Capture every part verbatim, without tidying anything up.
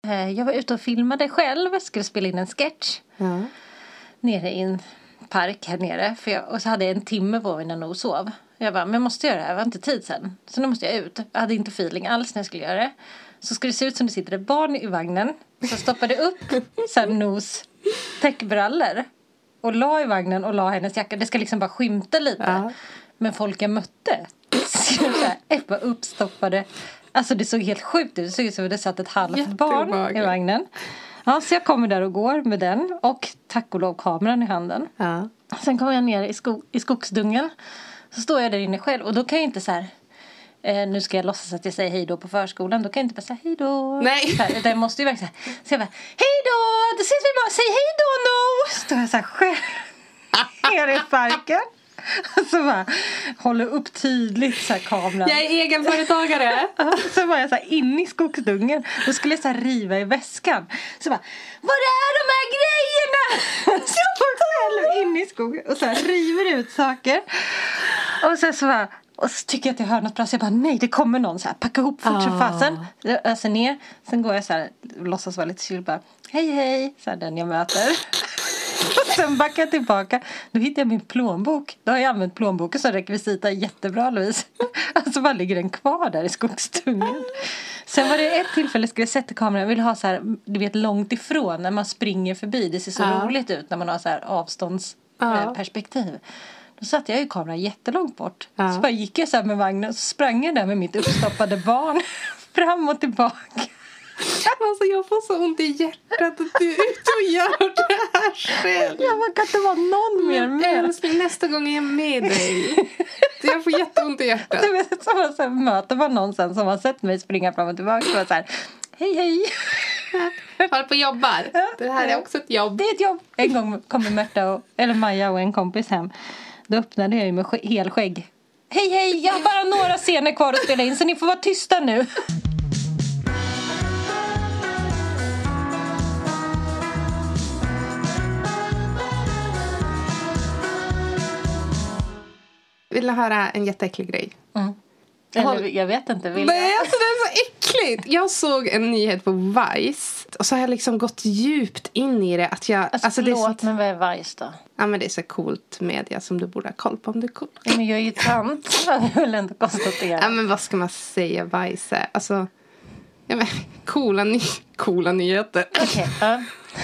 Eh, jag var ute och filmade själv. Skulle spela in en sketch. Ja. Nere i en park här nere. För jag, och så hade jag en timme på mig när jag sov. Jag bara, men jag måste göra det här. Jag var inte tid sen. Så nu måste jag ut. Jag hade inte feeling alls när jag skulle göra det. Så skulle det se ut som det sitter ett barn i vagnen. Så stoppade upp så här nos täckbrallor. Och la i vagnen och la hennes jacka. Det ska liksom bara skymta lite. Ja. Men folk jag mötte. Så här, ett var uppstoppade. Alltså det såg helt sjukt ut. Det såg ut som att det satt ett halvt barn i vagnen. Ja, så jag kommer där och går med den. Och tack och lov kameran i handen. Ja. Sen kommer jag ner i, sko- i skogsdungen. Så står jag där inne själv. Och då kan jag inte så här... Eh, nu ska jag låtsas att jag säger hej då på förskolan. Då kan jag inte bara säga hej då. Nej. Så här, det måste ju verkligen säga. Så jag bara, hej då! Det ses vi bara. Säg hej då nu! Står jag så här själv. Nere i parken. Och så bara håller upp tydligt så här kameran. Jag är egenföretagare. Så var jag så här inne i skogsdungen. Då skulle jag så här riva i väskan. Så bara, var är de här grejerna? Så jag var själv inne i skogen. Och så här river ut saker. Och sen så bara, och så tycker jag att jag hör något bra. Så jag bara, nej det kommer någon så här. Packa ihop fort som fasen. Jag öser ner. Sen går jag så här, låtsas vara lite chill. Bara, hej hej. Så här den jag möter. Och sen backar jag tillbaka. Då hittar jag min plånbok. Då har jag använt plånboken som rekvisita jättebra, Louise. Alltså bara ligger den kvar där i skogsdungen. Sen var det ett tillfälle skulle jag sätta kameran. Jag ville ha så här, du vet långt ifrån när man springer förbi. Det ser så ja. roligt ut när man har så här avståndsperspektiv. Ja. Då satte jag ju kameran jättelångt bort. Ja. Så bara gick jag så här med vagnen och så sprang jag där med mitt uppstoppade barn fram och tillbaka. Alltså jag får så ont i hjärtat att du är ute och gör det här själv. Ja, man kan inte vara någon mer med. Älskling, nästa gång är jag med dig. Jag får jätteont i hjärtat. Du vet, så, så här, möter man någon sen som har sett mig springa fram och tillbaka. Så så här, hej hej. Håller på och jobbar. Det här är också ett jobb. Det är ett jobb. En gång kommer Märta och, eller Maja och en kompis hem. Då öppnade jag ju med sk- helskägg. Hej hej, jag har bara några scener kvar att spela in så ni får vara tysta nu. Vill du höra en jätteäcklig grej? Mm. Eller, jag vet inte. Vill Nej, alltså det är så äckligt. Jag såg en nyhet på Vice. Och så har jag liksom gått djupt in i det. Att jag, alltså, alltså det är förlåt, så, men vad är Vice då? Ja, men det är så coolt media som du borde ha koll på om du är cool. Ja, men jag är ju tant. Jag vill inte konstatera. Ja, men vad ska man säga Vice är? Alltså, ja men, coola, ny- coola nyheter. Okej, okay, ja.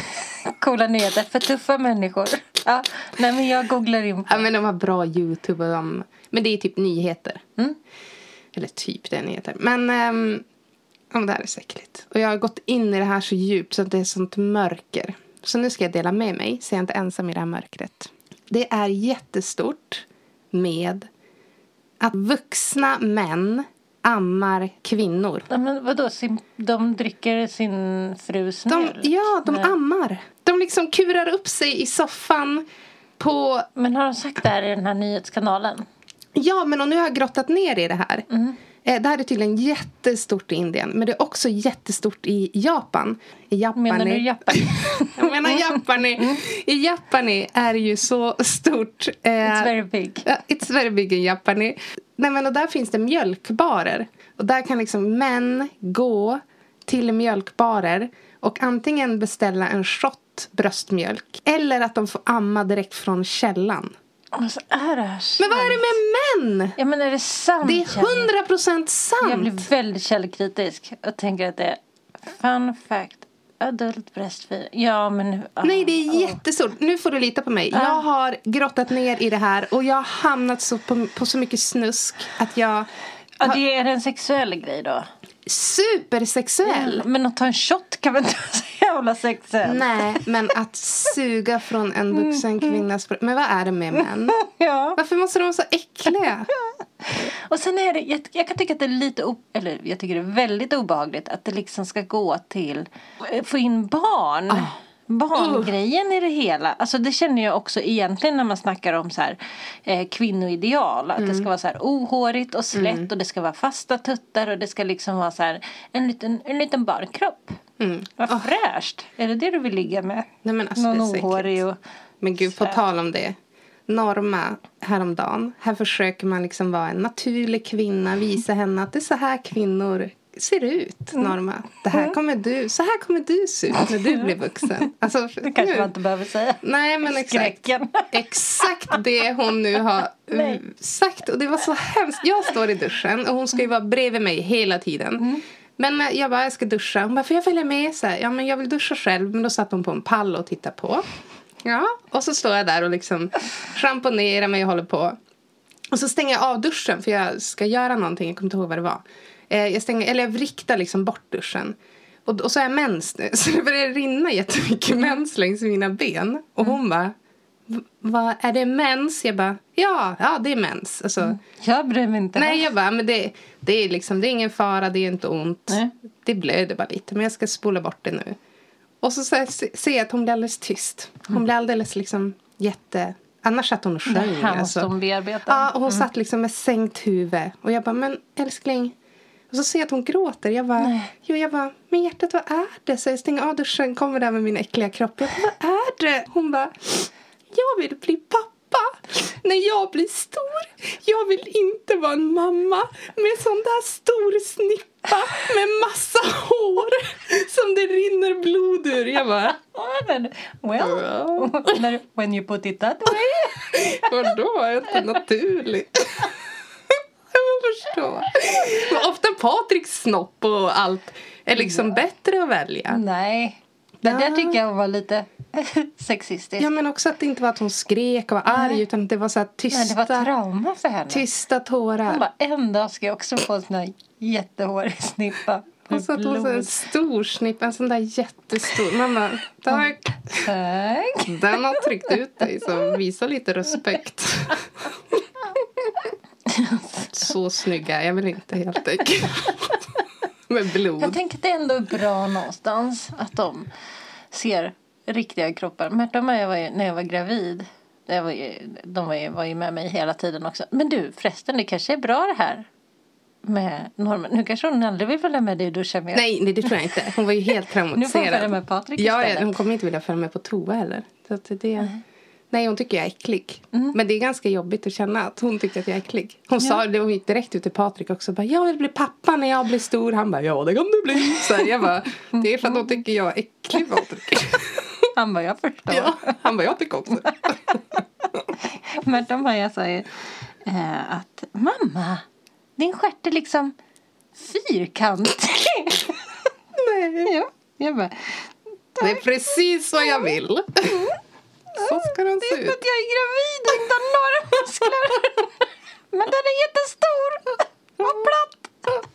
Coola nyheter för tuffa människor. Ja, nej men jag googlar in på. Ja, men de har bra YouTube och de, men det är typ nyheter. Mm. Eller typ det är nyheter. Men um, ja, det här är så äckligt. Och jag har gått in i det här så djupt så att det är sånt mörker. Så nu ska jag dela med mig så jag är inte ensam i det här mörkret. Det är jättestort med att vuxna män ammar kvinnor. Ja, men vadå? Sin, de dricker sin frus mjölk? De, ja, de Nej. ammar. De liksom kurar upp sig i soffan på... Men har de sagt det här i den här nyhetskanalen? Ja, men och nu har jag grottat ner i det här. Mm. Det här är tydligen jättestort i Indien. Men det är också jättestort i Japan. I Japani. Menar du Japani? Jag menar Japani. Mm. I Japani är det ju så stort. Eh, it's very big. It's very big in Japani. Nej, men och där finns det mjölkbarer. Och där kan liksom män gå till mjölkbarer. Och antingen beställa en shot bröstmjölk. Eller att de får amma direkt från källan. Alltså, är det här sant? Men vad är det med män? Ja, men är det sant? Det är hundra procent sant. Jag blir väldigt källkritisk och tänker att det är fun fact. Adult breastfeed. Ja, men... Oh, Nej, det är oh. jättestort. Nu får du lita på mig. Ah. Jag har grottat ner i det här. Och jag har hamnat så på, på så mycket snusk att jag... Ja, det är en sexuell grej då? Supersexuell. Ja, men att ta en shot kan väl inte vara så jävla sexuellt? Nej, men att suga från en vuxen kvinnas... Men vad är det med män? Ja. Varför måste de vara så äckliga? Och sen är det... Jag, jag kan tycka att det är lite... O, eller jag tycker det är väldigt obehagligt att det liksom ska gå till... Få in barn... Ah. Barngrejen uh. i det hela. Alltså det känner jag också egentligen när man snackar om så här eh, kvinnoideal. Att mm. det ska vara så här ohårigt och slätt mm. och det ska vara fasta tuttar och det ska liksom vara så här en liten, en liten barnkropp. Mm. Vad oh. fräscht. Är det det du vill ligga med? Nej, men alltså, någon ohårig och... Men gud, på tal om det. Norma häromdagen. Här försöker man liksom vara en naturlig kvinna. Visa henne att det är så här kvinnor ser ut, Norma. Det här kommer du, så här kommer du se ut när du blir vuxen. Alltså, det kanske nu. man inte behöver säga. Nej, men exakt. Exakt det hon nu har Nej. sagt. Och det var så hemskt. Jag står i duschen och hon ska ju vara bredvid mig hela tiden. Mm. Men jag bara, jag ska duscha. Hon bara, får jag följa med? Så här, ja, men jag vill duscha själv. Men då satt hon på en pall och tittade på. Ja, och så står jag där och liksom schamponerar mig och håller på. Och så stänger jag av duschen för jag ska göra någonting. Jag kommer inte ihåg vad det var. Eh, jag stänger, eller jag riktar liksom bort duschen. Och, och så är jag mens nu. Så det börjar rinna jättemycket mens längs mina ben. Och hon bara, vad är det mens? Jag bara, ja, ja det är mens. Alltså, mm. Jag bryr mig inte. Nej, jag bara, men det, det är liksom, det är ingen fara, det är inte ont. Nej. Det blöder bara lite, men jag ska spola bort det nu. Och så, så ser jag att hon blir alldeles tyst. Hon blir alldeles liksom jätte... Annars satt hon och sjöng. Det här alltså. som bearbetar. Ja, och hon mm. satt liksom med sänkt huvud. Och jag bara, men älskling. Och så ser jag att hon gråter. Jag bara, Nej. jo jag bara, men hjärtat, vad är det? Så jag stänger av duschen, kommer där med min äckliga kropp. Jag bara, vad är det? Hon bara, jag vill bli pappa. När jag blir stor. Jag vill inte vara en mamma med sån där stor snippa med massa hår som det rinner blod ur. Jag bara, well, when you put it that way. Vadå? Är inte naturligt? Jag förstår. Men ofta Patriks snopp och allt är liksom bättre att välja. Nej. Men ja. Det tycker jag var lite sexistiskt. Ja, men också att det inte var att hon skrek och var arg. Nej. Utan det var så här tysta... Nej, det var trauma för henne. Tysta tårar. Hon bara, en dag ska jag också få en sån här jättehårig snippa. Och så att hon så en stor snippa. En sån där jättestor. Mamma, tack. Tack. Den har tryckt ut dig. Så visa lite respekt. Så snygga. Jag vill inte helt enkelt. Med blod. Jag tänker att det ändå är bra någonstans att de ser riktiga kroppar. Märta och Maja var ju, när jag var gravid. Jag var ju, de var ju, var ju med mig hela tiden också. Men du, förresten, det kanske är bra det här med Norman. Nu kanske hon aldrig vill följa med dig och duscha med. Nej, nej, det tror jag inte. Hon var ju helt traumatiserad. Nu får hon följa med Patrik ja, istället. Ja, hon kommer inte vilja följa med på toa heller. Så att det... Mm. Nej, hon tycker jag är äcklig. Mm. Men det är ganska jobbigt att känna att hon tycker att jag är äcklig. Hon ja. sa det, hon gick direkt ut till Patrik också. Bara, jag vill bli pappa när jag blir stor. Han bara, ja det kan du bli. Så jag bara, det är för att hon tycker jag är äcklig, Patrik. Han bara, jag förstår. Ja, han bara, jag tycker också. Men de har jag säger eh, att mamma, din stjärt är liksom fyrkantig. Nej. Ja, jag bara, det är precis vad jag vill. Så ska den se ut. Det är för att jag är gravid och inte har några muskler. Men den är jättestor. Och platt.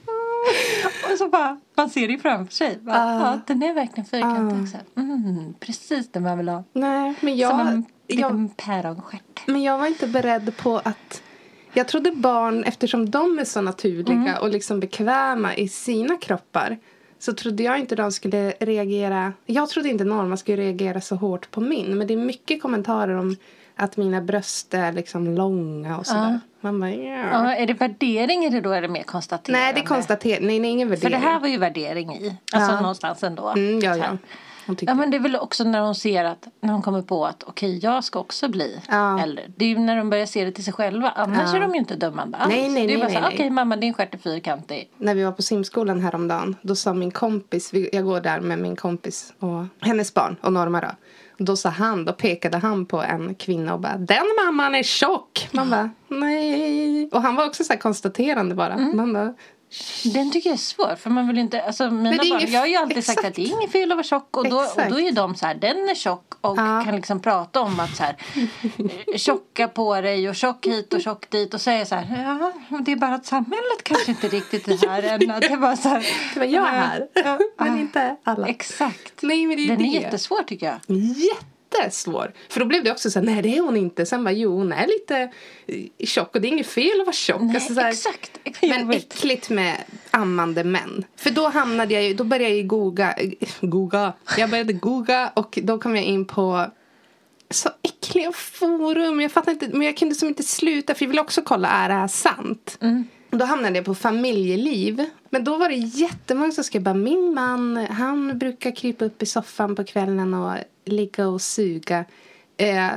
Och så bara, man ser det framför sig. Bara, uh, ja, den är verkligen fyrkantig uh. också. Mm, precis det man vill ha. Nej, men jag... Som en jag, päronstjärt. Men jag var inte beredd på att... Jag trodde barn, eftersom de är så naturliga mm. och liksom bekväma i sina kroppar... Så trodde jag inte de skulle reagera... Jag trodde inte Norma skulle reagera så hårt på min. Men det är mycket kommentarer om att mina bröst är liksom långa och sådär. Ja. Man bara, ja. Ja, är det värdering eller då är det mer konstaterande? Nej, det är konstaterande. Nej, det är ingen värdering. För det här var ju värdering i. Alltså ja. någonstans ändå. Mm, ja, ja. Ja, men det är väl också när hon ser att, när hon kommer på att okej, okay, jag ska också bli ja. äldre. Det är ju när de börjar se det till sig själva. Annars ja. är de ju inte dömande alls. Nej, nej, det är nej, bara så, okej okay, mamma, din stjärt är fyrkantig. När vi var på simskolan häromdagen, då sa min kompis, jag går där med min kompis och hennes barn och Norma då. Då sa han, då pekade han på en kvinna och bara, den mamman är tjock. Man bara, nej. Och han var också så här konstaterande bara. Mm. Man bara, den tycker jag är svår, för man vill inte, alltså mina barn, jag har ju alltid exakt. sagt att det är inget fel att vara tjock, och då, och då är ju de så här, den är tjock och ja. kan liksom prata om att så här, tjocka på dig och tjock hit och tjock dit, och säga så här, ja, det är bara att samhället kanske inte riktigt är här än, att det var så här, det var jag här, ja, men inte alla. Exakt. Nej, men det är den det. är jättesvår tycker jag. Jättesvår. För då blev det också så här, nej det är hon inte. Sen bara, jo hon är lite tjock och det är inget fel att vara tjock. Nej, alltså, så här, exakt. Men äckligt med ammande män. För då hamnade jag ju, då började jag ju googla, googla. Jag började googla och då kom jag in på så äckliga forum. Jag fattar inte, men jag kunde som inte sluta, för jag ville också kolla, är det här sant? Mm. Då hamnade jag på familjeliv. Men då var det jättemånga som skrev bara, min man, han brukar krypa upp i soffan på kvällen och ligga och suga. Eh,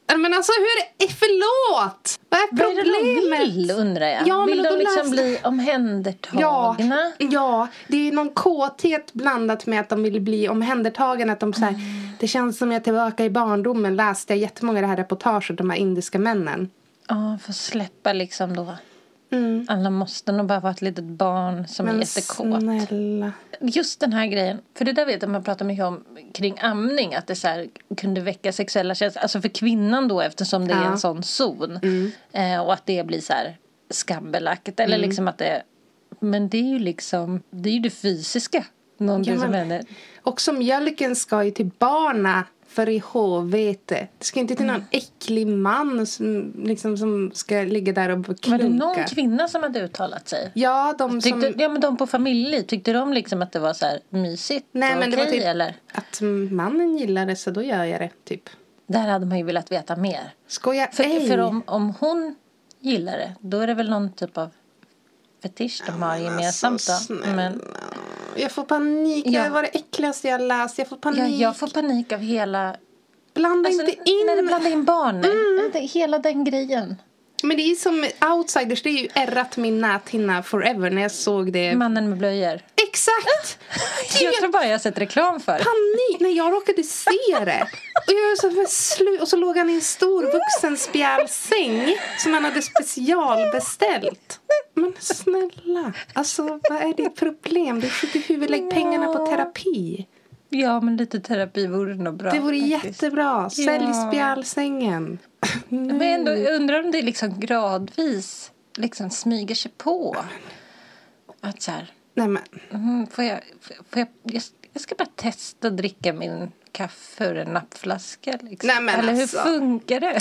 Men alltså hur är förlåt? Vad är problemet? Vad är det de vill, undrar jag? Ja, vill men de liksom läste... bli omhändertagna? Ja, ja, det är någon kåthet blandat med att de vill bli omhändertagna. Att de så här, mm. Det känns som jag är tillbaka i barndomen. Läste jag jättemånga det här reportaget, de här indiska männen. Ja, för släppa liksom då. Mm. Alla måste nog bara vara ett litet barn som men är jättekåt. Snälla. Just den här grejen. För det där vet jag man pratar mycket om kring amning. Att det så här kunde väcka sexuella känslor. Alltså för kvinnan då eftersom det ja. är en sån zon. Mm. Eh, och att det blir så här skambelagt. Eller mm. liksom att det... Men det är ju liksom... Det är ju det fysiska. Någonting ja, som händer. Också mjölken ska ju till barna. För i håvete. Det ska inte till någon mm. äcklig man som, liksom, som ska ligga där och klunka. Var det någon kvinna som hade uttalat sig? Ja, de tyckte, som... Ja, men de på familjeliv. Tyckte de liksom att det var så här mysigt? Nej, men okej, det var typ eller? Att mannen gillar det så då gör jag det, typ. Där hade man ju velat veta mer. Skoja, För, för om, om hon gillar det, då är det väl någon typ av fetisch de har gemensamt då. Men... Jag får panik. Ja. Det var det äckligaste jag läst. Jag får panik. Ja, jag får panik av hela... Blanda alltså, inte in... När det blandar in barnen. Mm. Hela den grejen. Men det är som outsiders. Det är ju ärrat min näthinna forever när jag såg det. Mannen med blöjor. Exakt. Jag tror bara jag har sett reklam för. Panik när jag råkade se det. Och, jag så slu- och så låg han i en stor vuxenspjälsäng som han hade specialbeställt. Men snälla. Alltså vad är ditt problem? Du skjuter huvudet. Lägg pengarna på terapi. Ja, men lite terapi vore nog bra. Det vore faktiskt. Jättebra. Sälj ja. spjälsängen. Men ändå undrar om det liksom gradvis liksom smyger sig på. Att så här. Nej men. Mm, får jag, får jag, jag, jag ska bara testa att dricka min kaffe ur en nappflaska. Liksom. Nej, men eller alltså. Hur funkar det?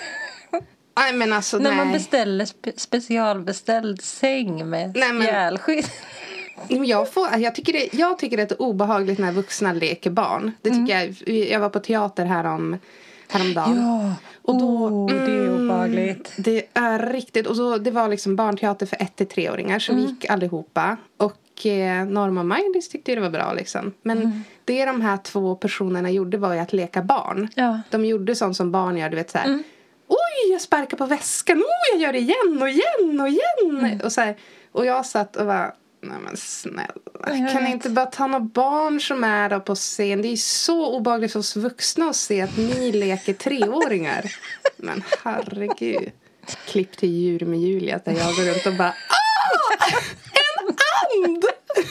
Nej, men alltså, när nej. man beställer spe, specialbeställd säng med spjälskydd. Jag, får, jag, tycker det, jag tycker det är obehagligt när vuxna leker barn. Det tycker mm. jag. Jag var på teater härom, häromdagen. Ja, och då, oh, det är obehagligt. Mm, det är riktigt. Och så, det var liksom barnteater för ett till treåringar. Så mm. vi gick allihopa. Och eh, Norma och Maj tyckte det var bra liksom. Men mm. det de här två personerna gjorde var ju att leka barn. Ja. De gjorde sånt som barn gör, du vet så här. Mm. Oj, jag sparkar på väskan. Oj, jag gör det igen och igen och igen. Mm. Och, så här, och jag satt och var... Nej men snälla, jag kan ni inte bara ta några barn som är där på scen? Det är så obehagligt för oss vuxna att se att ni leker treåringar. Men herregud. Klipp till Djur med Julia där jag går runt och bara ah! En and!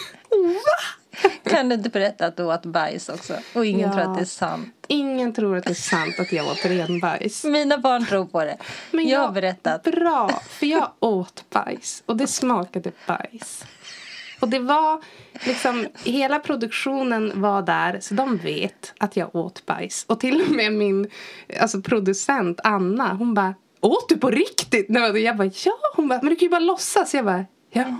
Va? Kan du inte berätta att du åt bajs också? Och ingen ja. tror att det är sant. Ingen tror att det är sant att jag åt renbajs. Mina barn tror på det. Men jag, jag har berättat. Bra, för jag åt bajs. Och det smakade bajs. Och det var liksom, hela produktionen var där så de vet att jag åt bajs. Och till och med min alltså producent Anna, hon bara, åt du på riktigt? Och jag bara, ja. Hon bara, men du kan ju bara låtsas. Jag bara, jaha.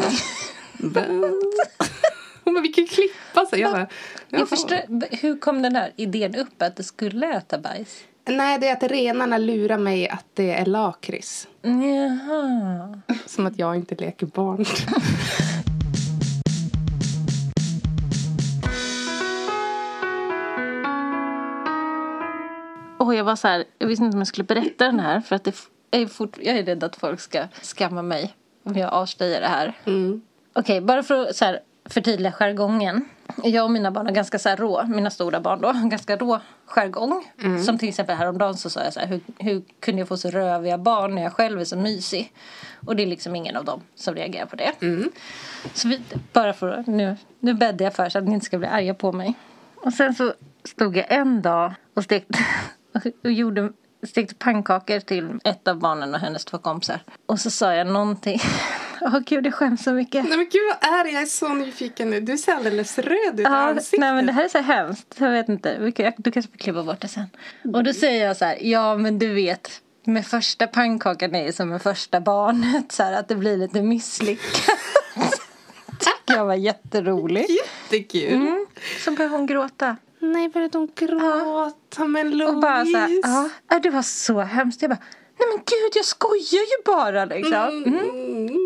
Hon bara, vi kan ju klippa sig. Jag bara, jag förstår, hur kom den här idén upp att du skulle äta bajs? Nej, det är att renarna lurar mig att det är lakrits. Jaha. Som att jag inte leker barn. Och jag var så här, jag visste inte om jag skulle berätta den här. För att det är fort, jag är rädd att folk ska skamma mig om jag avslöjar det här. Mm. Okej, okay, bara för att så här, förtydliga jargongen. Jag och mina barn har ganska så här rå, mina stora barn då, ganska rå jargong. Mm. Som till exempel häromdagen så sa jag så här, hur, hur kunde jag få så röviga barn när jag själv är så mysig? Och det är liksom ingen av dem som reagerar på det. Mm. Så vi, bara för att, nu, nu bäddar jag för så att ni inte ska bli arga på mig. Och sen så stod jag en dag och stekte... och gjorde, stekte pannkakor till ett av barnen och hennes två kompisar. Och så sa jag någonting. Åh oh, gud, jag skäms så mycket. Nej men gud, vad är det? Jag är så nyfiken nu. Du ser alldeles röd ut i ja, ansiktet. Nej men det här är så hemskt. Jag vet inte. Du kanske får klippa bort det sen. Mm. Och då säger jag så här. Ja men du vet. Med första pannkakan är som med första barnet. Så här, att det blir lite misslyckat. Tycker jag var jätteroligt. Jättekul. Mm. Så började hon gråta. Nej, började hon gråta? Ja. Men Louise. Och bara så här, ja, det var så hemskt. Jag bara, nej men gud, jag skojar ju bara liksom. Mm. Mm. Okej,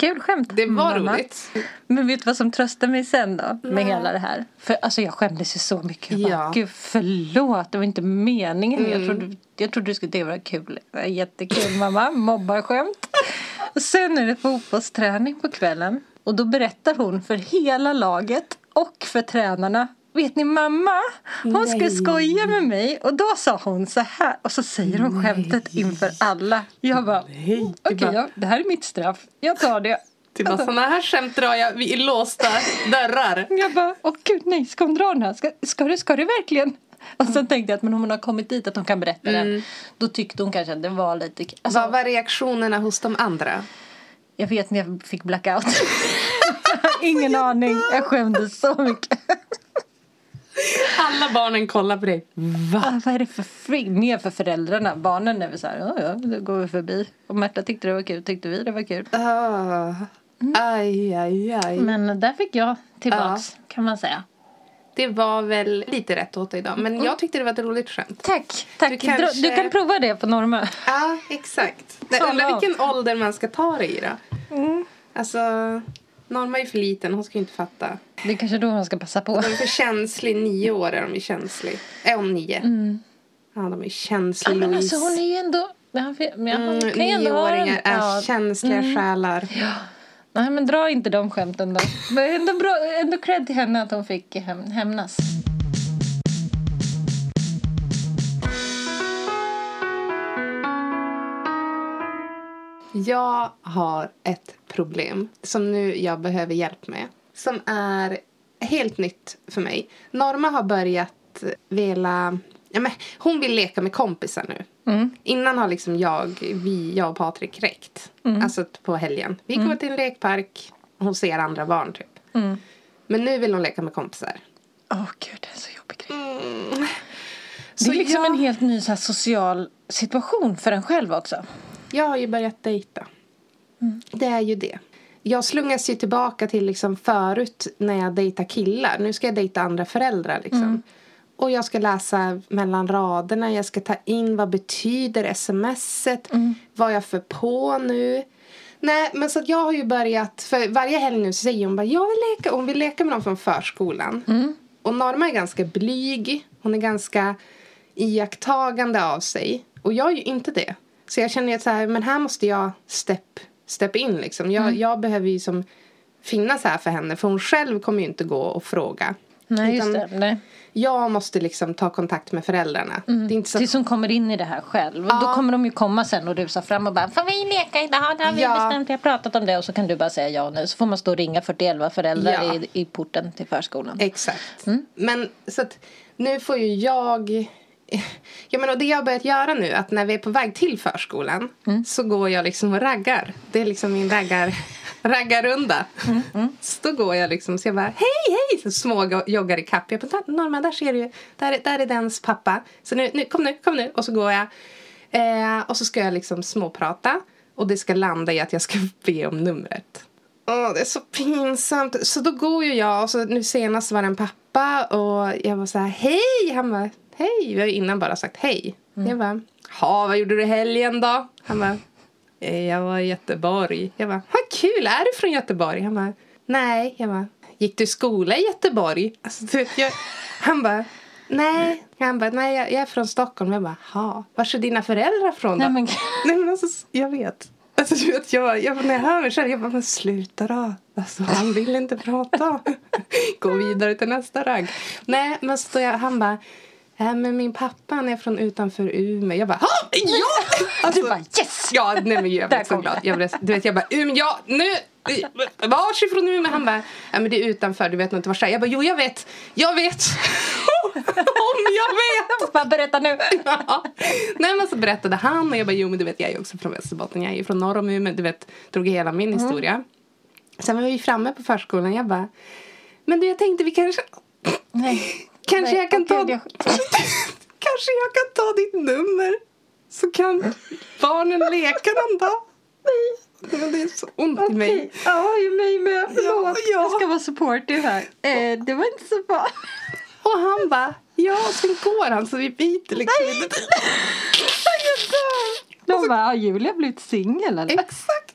Kul skämt. Det var mamma. roligt. Men vet du vad som tröstade mig sen då? Med Nej. hela det här. För alltså jag skämdes ju så mycket. Jag bara, Ja. Gud förlåt. Det var inte meningen. Mm. Jag, trodde, jag trodde du skulle det var kul. Det var jättekul mamma. Mobbarskämt. Och sen är det fotbollsträning på kvällen. Och då berättar hon för hela laget. Och för tränarna. Vet ni mamma? Hon Nej. skulle skoja med mig. Och då sa hon så här. Och så säger hon skämtet inför alla. Jag bara, Nej. okej okay, ja, det här är mitt straff. Jag tar det. Det var sådana här skämt drar jag vid låsta dörrar. Jag bara, åh gud nej, ska hon dra den här? Ska, ska, du, ska du verkligen? Och sen tänkte jag att men om hon har kommit dit att hon kan berätta Mm. den. Då tyckte hon kanske att det var lite... Alltså, Vad var reaktionerna hos de andra? jag vet när jag fick blackout. Ingen aning, jag skämdes så mycket. Alla barnen kollar på dig. Va? Ah, vad är det för fri? Mer för föräldrarna. Barnen är väl så här, ja ja, då går vi förbi. Och Märta tyckte det var kul, tyckte vi det var kul. Ah. Aj, aj, aj. Men där fick jag tillbaks, kan man säga. Det var väl lite rätt åt dig idag. Men jag tyckte det var ett roligt skämt. Tack, tack. Du Du, kanske- du kan prova det på Norma. Ja, exakt. Jag Tala undrar om. vilken ålder man ska ta det i då. Mm. Alltså, Norma är för liten. Hon ska ju inte fatta. Det är kanske då man ska passa på. De är för känslig. Nio år är de är känslig. Är hon nio? Mm. Ja, de är känsliga, Ja, men Louise. alltså hon är ju ändå... Men jag Mm, kan ju ändå ha en- nioåringar är ja. känsliga Mm. själar. Nej, men dra inte de skämten då. Men ändå, bra, ändå cred till henne att hon fick häm, hämnas. Jag har ett problem som nu jag behöver hjälp med. Som är helt nytt för mig. Norma har börjat vilja... Ja, men hon vill leka med kompisar nu. Mm. Innan har liksom jag, vi, jag och Patrik räckt. Mm. Alltså på helgen. Vi går till en lekpark. Och hon ser andra barn typ. Mm. Men nu vill hon leka med kompisar. Åh gud, det är så jobbig grej. Mm. Det är liksom jag, en helt ny så här, social situation för en själv också. jag har ju börjat dejta. Mm. Det är ju det. Jag slungas ju tillbaka till liksom förut när jag dejtar killar. Nu ska jag dejta andra föräldrar liksom. Mm. Och jag ska läsa mellan raderna. Jag ska ta in vad betyder smset. Mm. Vad jag för på nu. Nej, men så att jag har ju börjat. För varje helg nu så säger hon bara, jag vill leka. Hon vill leka med någon från förskolan. Mm. Och Norma är ganska blyg. Hon är ganska iakttagande av sig. Och jag är ju inte det. Så jag känner att så här, men här måste jag step, step in liksom. Jag, Mm. jag behöver ju som finnas här för henne. För hon själv kommer ju inte gå och fråga. Nej, just Utan det. Nej. Jag måste liksom ta kontakt med föräldrarna. Mm. Det är inte så Tills hon kommer in i det här själv. Ja. Då kommer de ju komma sen och rusa fram och bara, får vi leka idag? Det har vi Ja. bestämt, vi har pratat om det. Och så kan du bara säga ja och nej. Så får man stå och ringa fyrtioelva föräldrar Ja. i, i porten till förskolan. Exakt. Mm. Men så att nu får ju jag... Jag menar, det jag har börjat göra nu, att när vi är på väg till förskolan Mm. så går jag liksom och raggar. Det är liksom min raggar, raggarrunda. Mm. Mm. Så då går jag liksom, så jag bara, hej, hej! Så små joggar i kapp. Jag bara, Norma, där ser du, där, är- där är dens pappa. Så nu, nu, kom nu, kom nu. Och så går jag. Eh, och så ska jag liksom småprata. Och det ska landa i att jag ska be om numret. Åh, det är så pinsamt. Så då går ju jag. Och så nu senast var det en pappa. Och jag var så här, hej! Han bara, hej. Vi har ju innan bara sagt hej. Mm. Jag bara, ha, vad gjorde du i helgen då? Han bara, "Eh, jag var i Göteborg. Jag bara, vad kul, är du från Göteborg? Han bara, nej. Jag bara, gick du i skola i Göteborg? Alltså, du vet, jag, han bara, nej. Han bara, nej, jag, jag är från Stockholm. Jag bara, ha, var är dina föräldrar från då? Nej, men... Nej, men alltså, jag vet. Alltså, du vet, jag, jag, när jag hör mig själv, jag bara, men sluta då. Alltså, han vill inte prata. Gå vidare till nästa ragg. Nej, men så jag, han bara, äh, men min pappa, han är från utanför Umeå. Jag bara, ha, ja! Alltså, Du bara, yes! ja, nej, men jag Där blev så kom glad. det. Jag blev, du vet, jag bara, Umeå, ja, nu. Vars ifrån Umeå? Han bara, ja, men det är utanför, du vet nog inte var det är. Jag bara, jo, jag vet. Jag vet. Om jag vet. Bara berätta nu. Ja. Nej, men så berättade han och jag bara, jo men du vet, jag är också från Västerbotten, jag är ju från norr om Umeå, du vet, drog hela min Mm. historia. Sen var vi framme på förskolan, jag bara, men du, jag tänkte vi kanske Nej. kanske Nej, jag kan ta okej, kanske jag kan ta ditt nummer så kan barnen leka någon dag. Nej. Men det är så ont i mig. Okej. Ja, ju mig med. Förlåt. Ja. Jag ska vara supportive här. Eh, det var inte så bra. Och han bara, ja, sen går han så vi byter liksom. Nej. De bara, har Julia blivit singel eller? Exakt.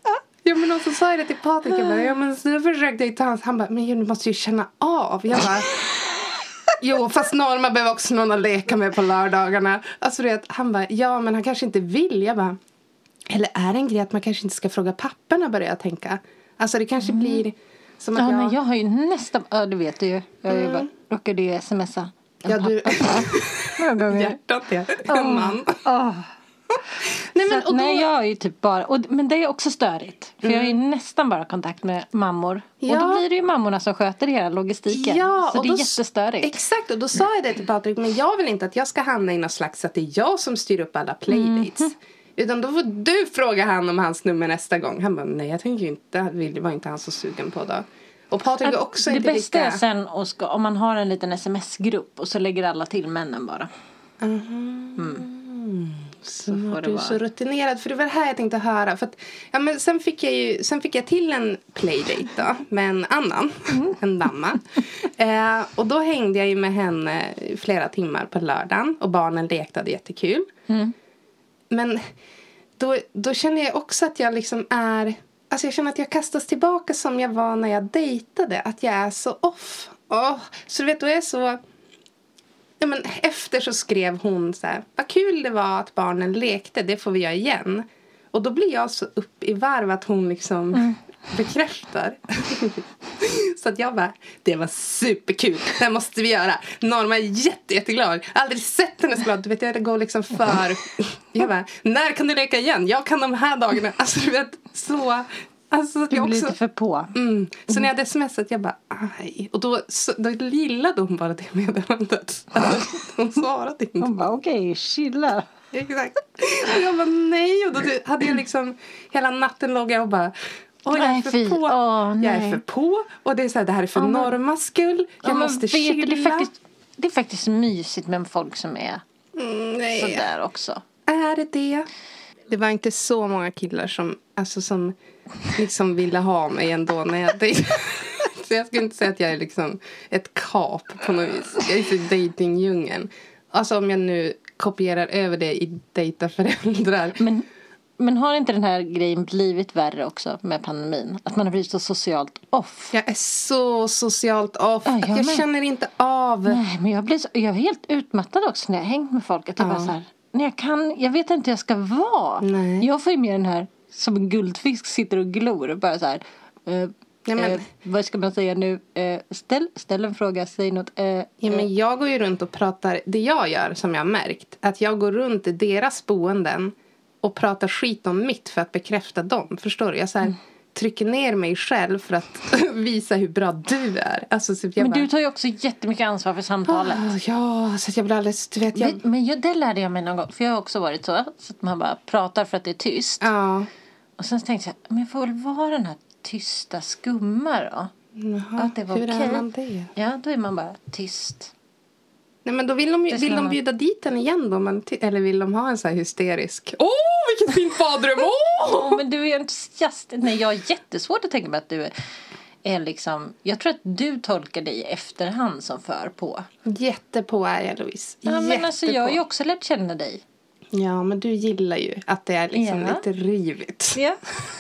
Ja, men också sa jag det till Patrik. Jag bara, ja, men så försökte jag ta hans. Han bara, men du måste ju känna av. Jag bara, jo, fast Norma behöver också någon att leka med på lördagarna. Alltså det, han bara, ja, men han kanske inte vill. Jag bara, eller är det en grej att man kanske inte ska fråga papporna, börjar jag tänka. Alltså det kanske mm. blir som att ja, jag... men jag har ju nästan, ja du vet ju, jag mm. bara, råkade ju smsa. Ja, du... Några gånger. Hjärtat, ja. En oh. man. Oh. Nej, men, så, och då... nej, jag är ju typ bara, och, men det är också störigt. För mm. jag har ju nästan bara kontakt med mammor. Ja. Och då blir det ju mammorna som sköter hela logistiken. Ja, så och det är då, jättestörigt. Exakt, och då sa jag det till Patrik. Men jag vill inte att jag ska hamna i någon slags att det är jag som styr upp alla playdates. Mm. Utan då får du fråga han om hans nummer nästa gång. Han bara, nej jag tänker ju inte, det var inte han så sugen på då. Och Patrik är också det inte bästa lika... är sen och ska, om man har en liten sms-grupp och så lägger alla till männen bara. Mm. Mm. Så, så får du är så rutinerad. För det var det här jag tänkte höra. För att, ja, men sen, fick jag ju, sen fick jag till en playdate då, med en annan, mm. en mamma. eh, och då hängde jag ju med henne flera timmar på lördagen. Och barnen lekte, hade jättekul. Mm. Men då, då känner jag också att jag liksom är... Alltså jag känner att jag kastas tillbaka som jag var när jag dejtade. Att jag är så off. Oh, så du vet, då är jag så... Ja, men efter så skrev hon så här, vad kul det var att barnen lekte, det får vi göra igen. Och då blir jag så upp i varv att hon liksom mm. bekräftar. Så att jag bara, det var superkul, det måste vi göra. Norma är jätte, jätteglad, aldrig sett henne så glad. Du vet, jag går liksom för... Jag bara, när kan du leka igen? Jag kan de här dagarna. Alltså du vet, så... Alltså, du blir lite för på. Mm. Så mm. när jag hade smsat, jag bara, aj. Och då, så, då gillade hon bara det meddelandet. Alltså, hon svarade inte. Hon bara, okej, okay, chilla. Exakt. Och jag bara, nej. Och då hade jag liksom, hela natten låg jag och bara, åh, jag är för nej, på. Åh, jag är för på. Och det är så här, det här är för oh, Normas skull. Jag oh, måste vet, chilla. Det är, faktiskt, det är faktiskt mysigt med folk som är mm, nej. sådär också. Är det det? Det var inte så många killar som, alltså som liksom ville ha mig ändå när jag dejtade. Så jag skulle inte säga att jag är liksom ett kap på något vis. Jag är så datingdjungeln. Alltså om jag nu kopierar över det i dejta föräldrar. Men, men har inte den här grejen blivit värre också med pandemin? Att man har blivit så socialt off. Jag är så socialt off. Ja, jag jag känner inte av. Nej, men jag blir så, jag är helt utmattad också när jag hängt med folk. Att jag ja. bara så här, nej, jag kan, jag vet inte hur jag ska vara. Nej. Jag får ju mer den här som en guldfisk sitter och glor. Bara så här, eh, nej, men... eh, vad ska man säga nu? Eh, ställ, ställ en fråga, säg något. Eh, ja, men jag går ju runt och pratar, det jag gör som jag har märkt. Att jag går runt i deras boenden och pratar skit om mitt för att bekräfta dem. Förstår du? Jag så här, mm. trycker ner mig själv för att visa hur bra du är. Alltså, så jag men bara... du tar ju också jättemycket ansvar för samtalet. Oh, ja, så att jag blir alldeles... Du vet, jag... Men, men jag, det lärde jag mig någon gång. För jag har också varit så. Så att man bara pratar för att det är tyst. Ja. Och sen tänkte jag, men jag får väl vara den här tysta skumma då. Jaha, att det var hur okej. är man det? Ja, då är man bara tyst. Nej, men då vill de, vill de bjuda dit den igen då? Man, eller vill de ha en så här hysterisk... Åh, oh, vilket fint badrum! Åh! Oh! Men du är entusiast. Nej, jag har jättesvårt att tänka mig att du är, är liksom... Jag tror att du tolkar dig i efterhand som för på. Jättepå är jag, Louise. Ja, Jättepå. men alltså jag har ju också lärt känna dig. Ja, men du gillar ju att det är liksom ja. lite rivigt. Ja.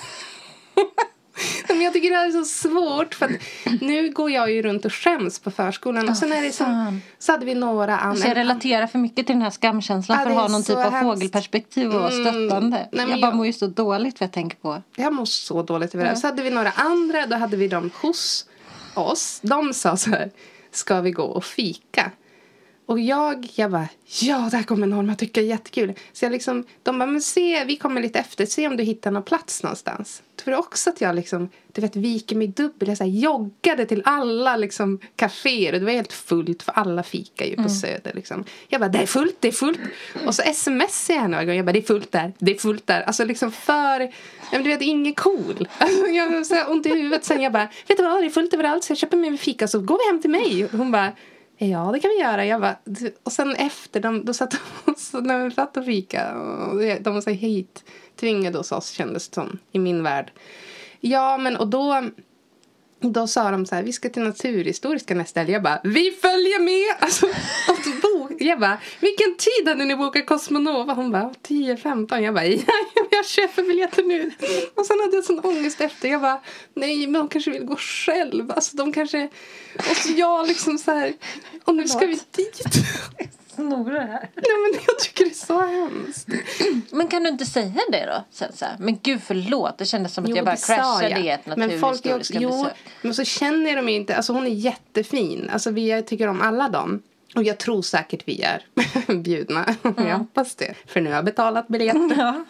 Men jag tycker det är så svårt. För att nu går jag ju runt och skäms på förskolan. Och sen är det som, så hade vi några andra. Så jag relaterar för mycket till den här skamkänslan. Ja, för att ha någon typ av hemskt. Fågelperspektiv och vara stöttande. Mm, nej, jag bara jag, mår ju så dåligt för jag tänker på. Jag mår så dåligt över det. Ja. Så hade vi några andra. Då hade vi dem hos oss. De sa så här, ska vi gå och fika? Och jag, jag bara, ja, det här kommer Norma tycka är jättekul. Så jag liksom, de bara, men se, vi kommer lite efter. Se om du hittar någon plats någonstans. Tror du också att jag liksom, du vet, viker mig dubbel. Jag så här, joggade till alla liksom kaféer. Det var helt fullt, för alla fika ju på mm. Söder liksom. Jag bara, det är fullt, det är fullt. Och så smsar jag henne några gånger. Jag bara, det är fullt där, det är fullt där. Alltså liksom för, men du vet, ingen cool. Alltså, jag har så här ont i huvudet. Sen jag bara, vet du vad, det är fullt överallt. Så jag köper mig fika så går vi hem till mig. Och hon bara, ja, det kan vi göra. Jag bara, och sen efter, de, då satt de, när vi satt och fika, och de var så hit tvingade hos oss, kändes det som, i min värld. Ja, men och då, då sa de så här, vi ska till Naturhistoriska nästa helg. Jag bara, vi följer med! Alltså, och då, jag Jag bara, vilken tid hade ni bokat Cosmonova? Hon bara, tio femton. Jag bara, ja, jag köper biljetter nu. Och sen hade jag sån ångest efter. Jag bara, nej, men de kanske vill gå själv. Alltså de kanske... Och så jag liksom så här, och nu ska vi dit. Snora här. Nej, men jag tycker det är så hemskt. Men kan du inte säga det då? Sen så här, men gud förlåt, det kändes som att Jo, jag bara det sa crashade jag. i ett Men folk är också, naturhistoriska jo, besök. men så känner de ju inte. Alltså hon är jättefin. Alltså vi jag tycker om alla dem. Och jag tror säkert vi är bjudna. Mm. Jag hoppas det. För nu har jag betalat biljetter. Ja.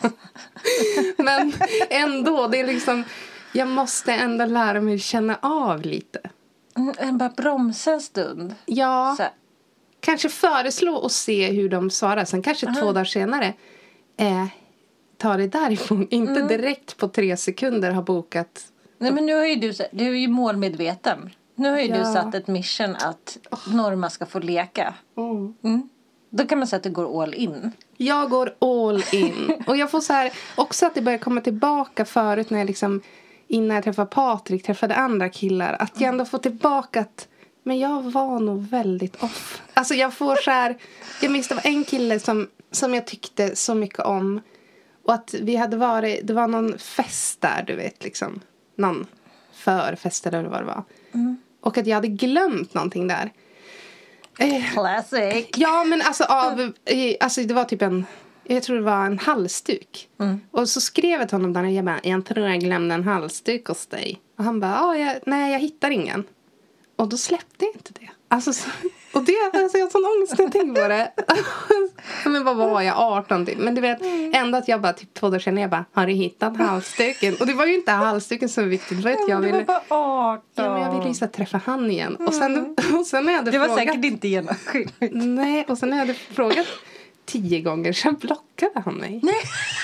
Men ändå, det är liksom... Jag måste ändå lära mig känna av lite. Mm, bara bromsa en stund. Ja. Så. Kanske föreslå och se hur de svarar. Sen kanske uh-huh. två dagar senare eh, ta det därifrån. Inte mm. direkt på tre sekunder har bokat. Nej, men nu har ju du, du är ju målmedveten. Nu har ju ja. du satt ett mission att Norma ska få leka. Mm. Mm. Då kan man säga att du går all in. Jag går all in. Och jag får så här, också att det börjar komma tillbaka förut när jag liksom, innan jag träffade Patrik, träffade andra killar. Att jag ändå får tillbaka att, men jag var nog väldigt off. Alltså jag får så här, jag minns det var en kille som, som jag tyckte så mycket om. Och att vi hade varit, det var någon fest där, du vet liksom. Någon förfest eller vad det var. Mm. Och att jag hade glömt någonting där. Eh, Classic. Ja, men alltså, av, eh, alltså det var typ en, jag tror det var en halsduk. Mm. Och så skrev jag till honom där och jag bara, jag tror jag glömde en halsduk hos dig. Och han bara, ah, jag, nej jag hittar ingen. Och då släppte jag inte det. Alltså, så, och det, alltså jag har sån ångest när jag tänker på det. Men vad var jag, arton typ. Men du vet, ändå att jag bara typ två dagar senare, jag bara, har du hittat halsduken? Och det var ju inte halsduken som var viktigt. Det var att jag ville, det var bara arton. Ja, men jag ville ju så träffa han igen. Och sen, och sen när jag hade det var frågat, säkert inte genomskinligt. Nej, och sen när jag hade frågat tio gånger, så blockade han mig. Nej,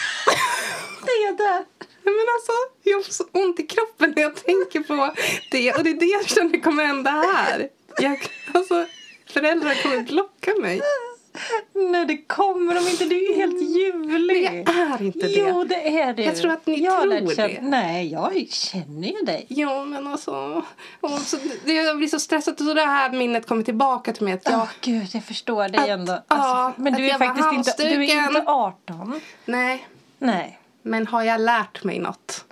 det är det. Men alltså, jag får så ont i kroppen när jag tänker på det. Och det är det jag känner kommer hända här. Jag, alltså, föräldrar kommer blocka mig. Nej, det kommer de inte. Du är helt ljuvlig. Men jag är inte det. Jo, det är det. Jag tror att ni jag tror känna, det. Nej, jag känner ju dig. Ja, men alltså... Och så, det, jag blir så stressad. Och så det här minnet kommer tillbaka till mig. Att jag, oh, gud, jag förstår dig ändå. Alltså, ja, men du är faktiskt inte, du är inte arton. Nej. Nej. Men har jag lärt mig något?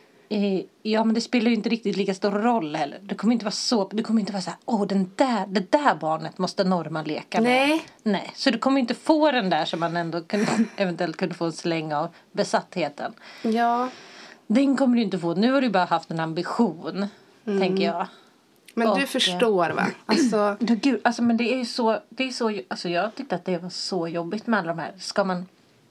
Ja, men det spelar ju inte riktigt lika stor roll heller. Det kommer inte vara så, du kommer inte vara så här, åh, den där, det där barnet måste Norma leka med. Nej. Nej, så du kommer inte få den där som man ändå kunde, eventuellt kunde få en släng av besattheten. Ja. Den kommer du inte få. Nu har du bara haft en ambition, mm. tänker jag. Men och, du förstår, va? Alltså... Du, gud, alltså, men det är ju så, det är så, alltså jag tyckte att det var så jobbigt med alla de här. Ska man,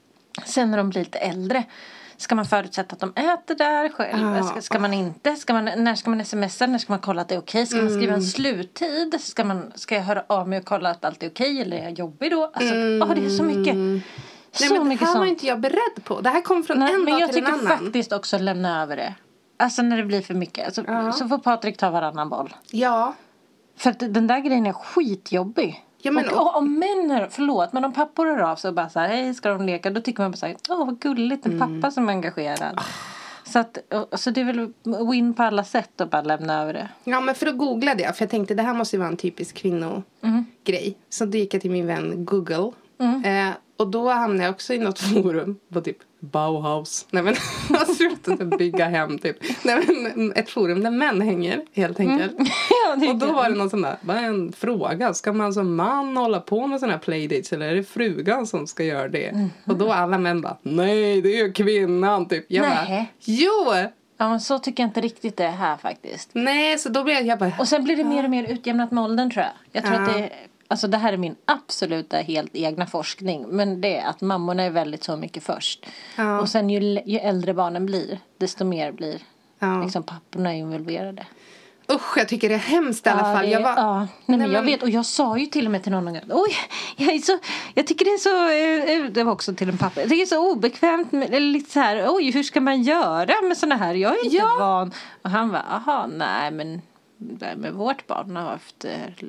sen när de blir lite äldre, ska man förutsätta att de äter där själv? Ah, ska, ska man inte? Ska man, när ska man smsa? När ska man kolla att det är okej? Ska man skriva en mm. sluttid? Ska, man, ska jag höra av mig och kolla att allt är okej? Eller är jag jobbig då? Alltså, mm. oh, det är så mycket. Så Nej, men mycket det här sånt. var inte jag beredd på. Det här kom från Nej, en men dag jag till en annan. tycker faktiskt också lämna över det. Alltså när det blir för mycket. Alltså, ja. Så får Patrik ta varannan boll. Ja. För att den där grejen är skitjobbig. Ja, men, och, och om män hör, förlåt, men om pappor hör av sig och bara så här, hej, ska de leka? Då tycker man bara så här, åh vad gulligt, en mm. pappa som är engagerad. Oh. Så, att, och, så det är väl win på alla sätt att bara lämna över det. Ja, men för då googlade jag, för jag tänkte det här måste ju vara en typisk kvinnogrej. Mm. Så då gick jag till min vän Google. Mm. Eh, och då hamnade jag också i något forum på typ Bauhaus. Nej men, alltså bygga hem typ. Nej men, ett forum där män hänger, helt enkelt. Mm. Ja, och då var det någon sån där, bara en fråga. Ska man som man hålla på med såna här playdates, eller är det frugan som ska göra det? Mm. Och då alla män bara, nej det är ju kvinnan typ. Jag nej. Bara, jo! Ja, men så tycker jag inte riktigt det är här faktiskt. Nej, så då blev jag bara... Och sen blir det mer och mer utjämnat med åldern, tror jag. Jag tror ja. att det är... Alltså det här är min absoluta helt egna forskning. Men det är att mammorna är väldigt så mycket först. Ja. Och sen ju, ju äldre barnen blir, desto mer blir ja. liksom papporna involverade. Usch, jag tycker det är hemskt i alla ja, fall. Det, jag var... ja, nej, men nej, jag men... vet. Och jag sa ju till och med till någon gång, oj, jag, är så, jag tycker det är så, det var också till en pappa, jag tycker det är så obekvämt, eller lite så här, oj, hur ska man göra med såna här? Jag är inte ja. van. Och han var, aha, nej, men med vårt barn har haft...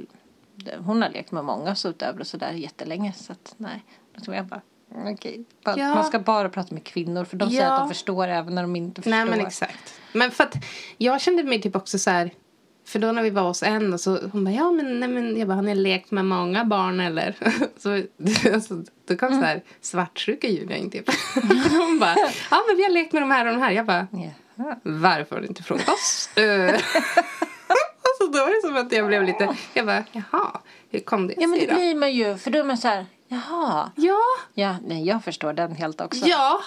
Hon har lekt med många så utöver och sådär jättelänge. Så att nej, då tror jag bara, okej. Okay. Ja. Man ska bara prata med kvinnor. För de säger ja. att de förstår även när de inte förstår. Nej men exakt. Men för att jag kände mig typ också så här, För då när vi var hos en och så hon bara, ja men, nej, men jag bara, har ni lekt med många barn eller? så, så då kom mm. så här svartsjuka Julia in typ. Hon bara, ja men vi har lekt med de här och de här. Jag bara, yeah. Varför har du inte frågat oss? Och så då var det som att jag blev lite, jag bara, jaha, hur kom det sig? Ja men det blir man ju, för då är man så här, jaha. Ja. Ja, nej jag förstår den helt också. Ja.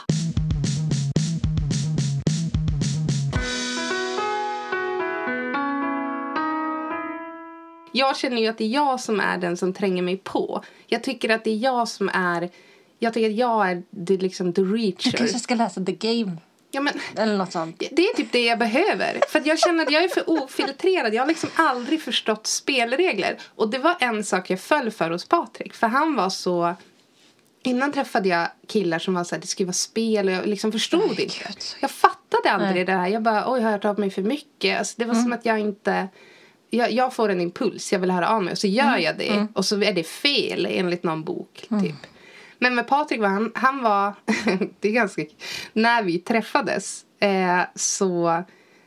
Jag känner ju att det är jag som är den som tränger mig på. Jag tycker att det är jag som är... Jag tycker att jag är det, liksom the reacher. Du kanske ska läsa The Game. Ja, men, eller något sånt. Det är typ det jag behöver. För att jag känner att jag är för ofiltrerad. Jag har liksom aldrig förstått spelregler. Och det var en sak jag föll för hos Patrik. För han var så... Innan träffade jag killar som var så här, det skulle vara spel och jag liksom förstod oh, inte. God. Jag fattade aldrig Nej. det här. Jag bara, oj, har jag hört av mig för mycket? Alltså, det var mm. som att jag inte... Jag, jag får en impuls, jag vill höra av mig. Och så gör mm. jag det. Mm. Och så är det fel enligt någon bok, mm. typ. Men med Patrik var han, han var... det är ganska... När vi träffades eh, så,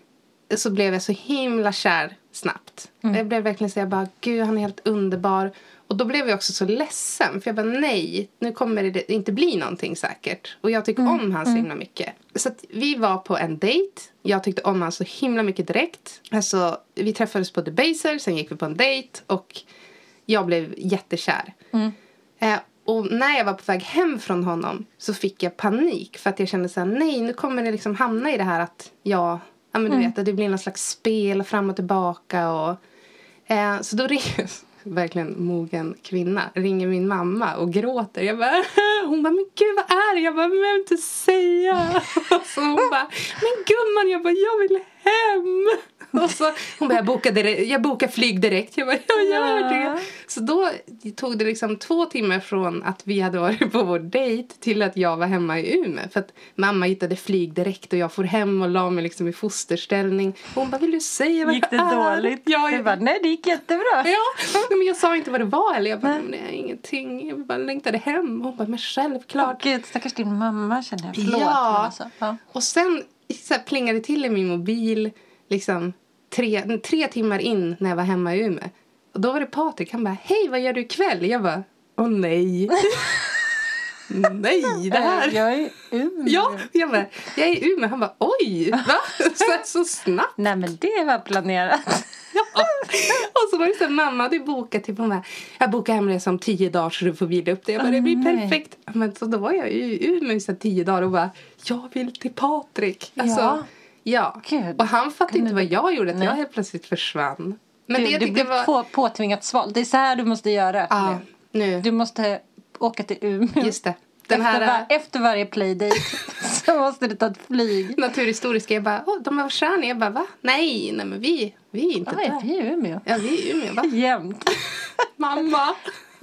så blev jag så himla kär snabbt. Mm. Jag blev verkligen så jag bara, gud han är helt underbar. Och då blev jag också så ledsen. För jag bara, nej, nu kommer det inte bli någonting säkert. Och jag tycker mm. om han så himla mycket. Så att vi var på en dejt. Jag tyckte om han så himla mycket direkt. Alltså, vi träffades på The Baser. Sen gick vi på en dejt. Och jag blev jättekär. Mm. Eh, och när jag var på väg hem från honom så fick jag panik. För att jag kände så här, nej, nu kommer det liksom hamna i det här att jag... Ja, men du mm. vet, att det blir någon slags spel fram och tillbaka. Och, eh, så då ringde verkligen mogen kvinna ringer min mamma och gråter. Jag bara, hon bara, men gud vad är det? Jag bara, men jag vill inte säga. Så hon bara, men gumman, jag bara, jag vill hem. Och så hon bara, jag bokar, direkt, jag bokar flyg direkt. Jag bara, jag gör det. Så då tog det liksom två timmar från att vi hade varit på vår dejt till att jag var hemma i Umeå. För att mamma hittade flyg direkt och jag får hem och la mig liksom i fosterställning. Hon bara, vill du säga vad gick det är? Dåligt? Ja, jag, jag bara, nej det gick jättebra. Ja, men jag sa inte vad det var. Eller jag bara, nej, nej ingenting. Jag bara längtade hem. Hon bara, men självklart. Åh, gud, stackars din mamma känner jag. Förlåt. Ja. Alltså. Ja, och sen så här, plingade det till i min mobil liksom tre, tre timmar in när jag var hemma i Umeå. Och då var det Patrik, han bara, hej vad gör du ikväll? Jag bara, åh nej. nej, det här. Jag är i Umeå. Ja, jag bara, jag är i Umeå. Han bara, oj, va? Så, så snabbt. Nej men det var planerat. Ja. Och så var det så att mamma hade bokat typ, hon bara, jag bokar hemresa om tio dagar så du får vila upp det. Jag bara, det blir oh, perfekt. Men så då var jag i Umeå i så tio dagar och bara, jag vill till Patrik. Alltså, ja. Ja, Gud. Och han fattade inte vad jag gjorde. Att jag helt plötsligt försvann. Men du, det jag du blev var... på, påtvingat sval. Det är så här du måste göra. Ja, nu. Du måste åka till Umeå. Just det. Den efter, här... var, efter varje playdate så måste du ta ett flyg. Naturhistoriska. Jag bara, åh, de var kärn. Jag bara, va? Nej, nej men vi, vi är inte ja, där. Vi är i Umeå. Ja, vi är i Umeå, va? Jämt. Mamma.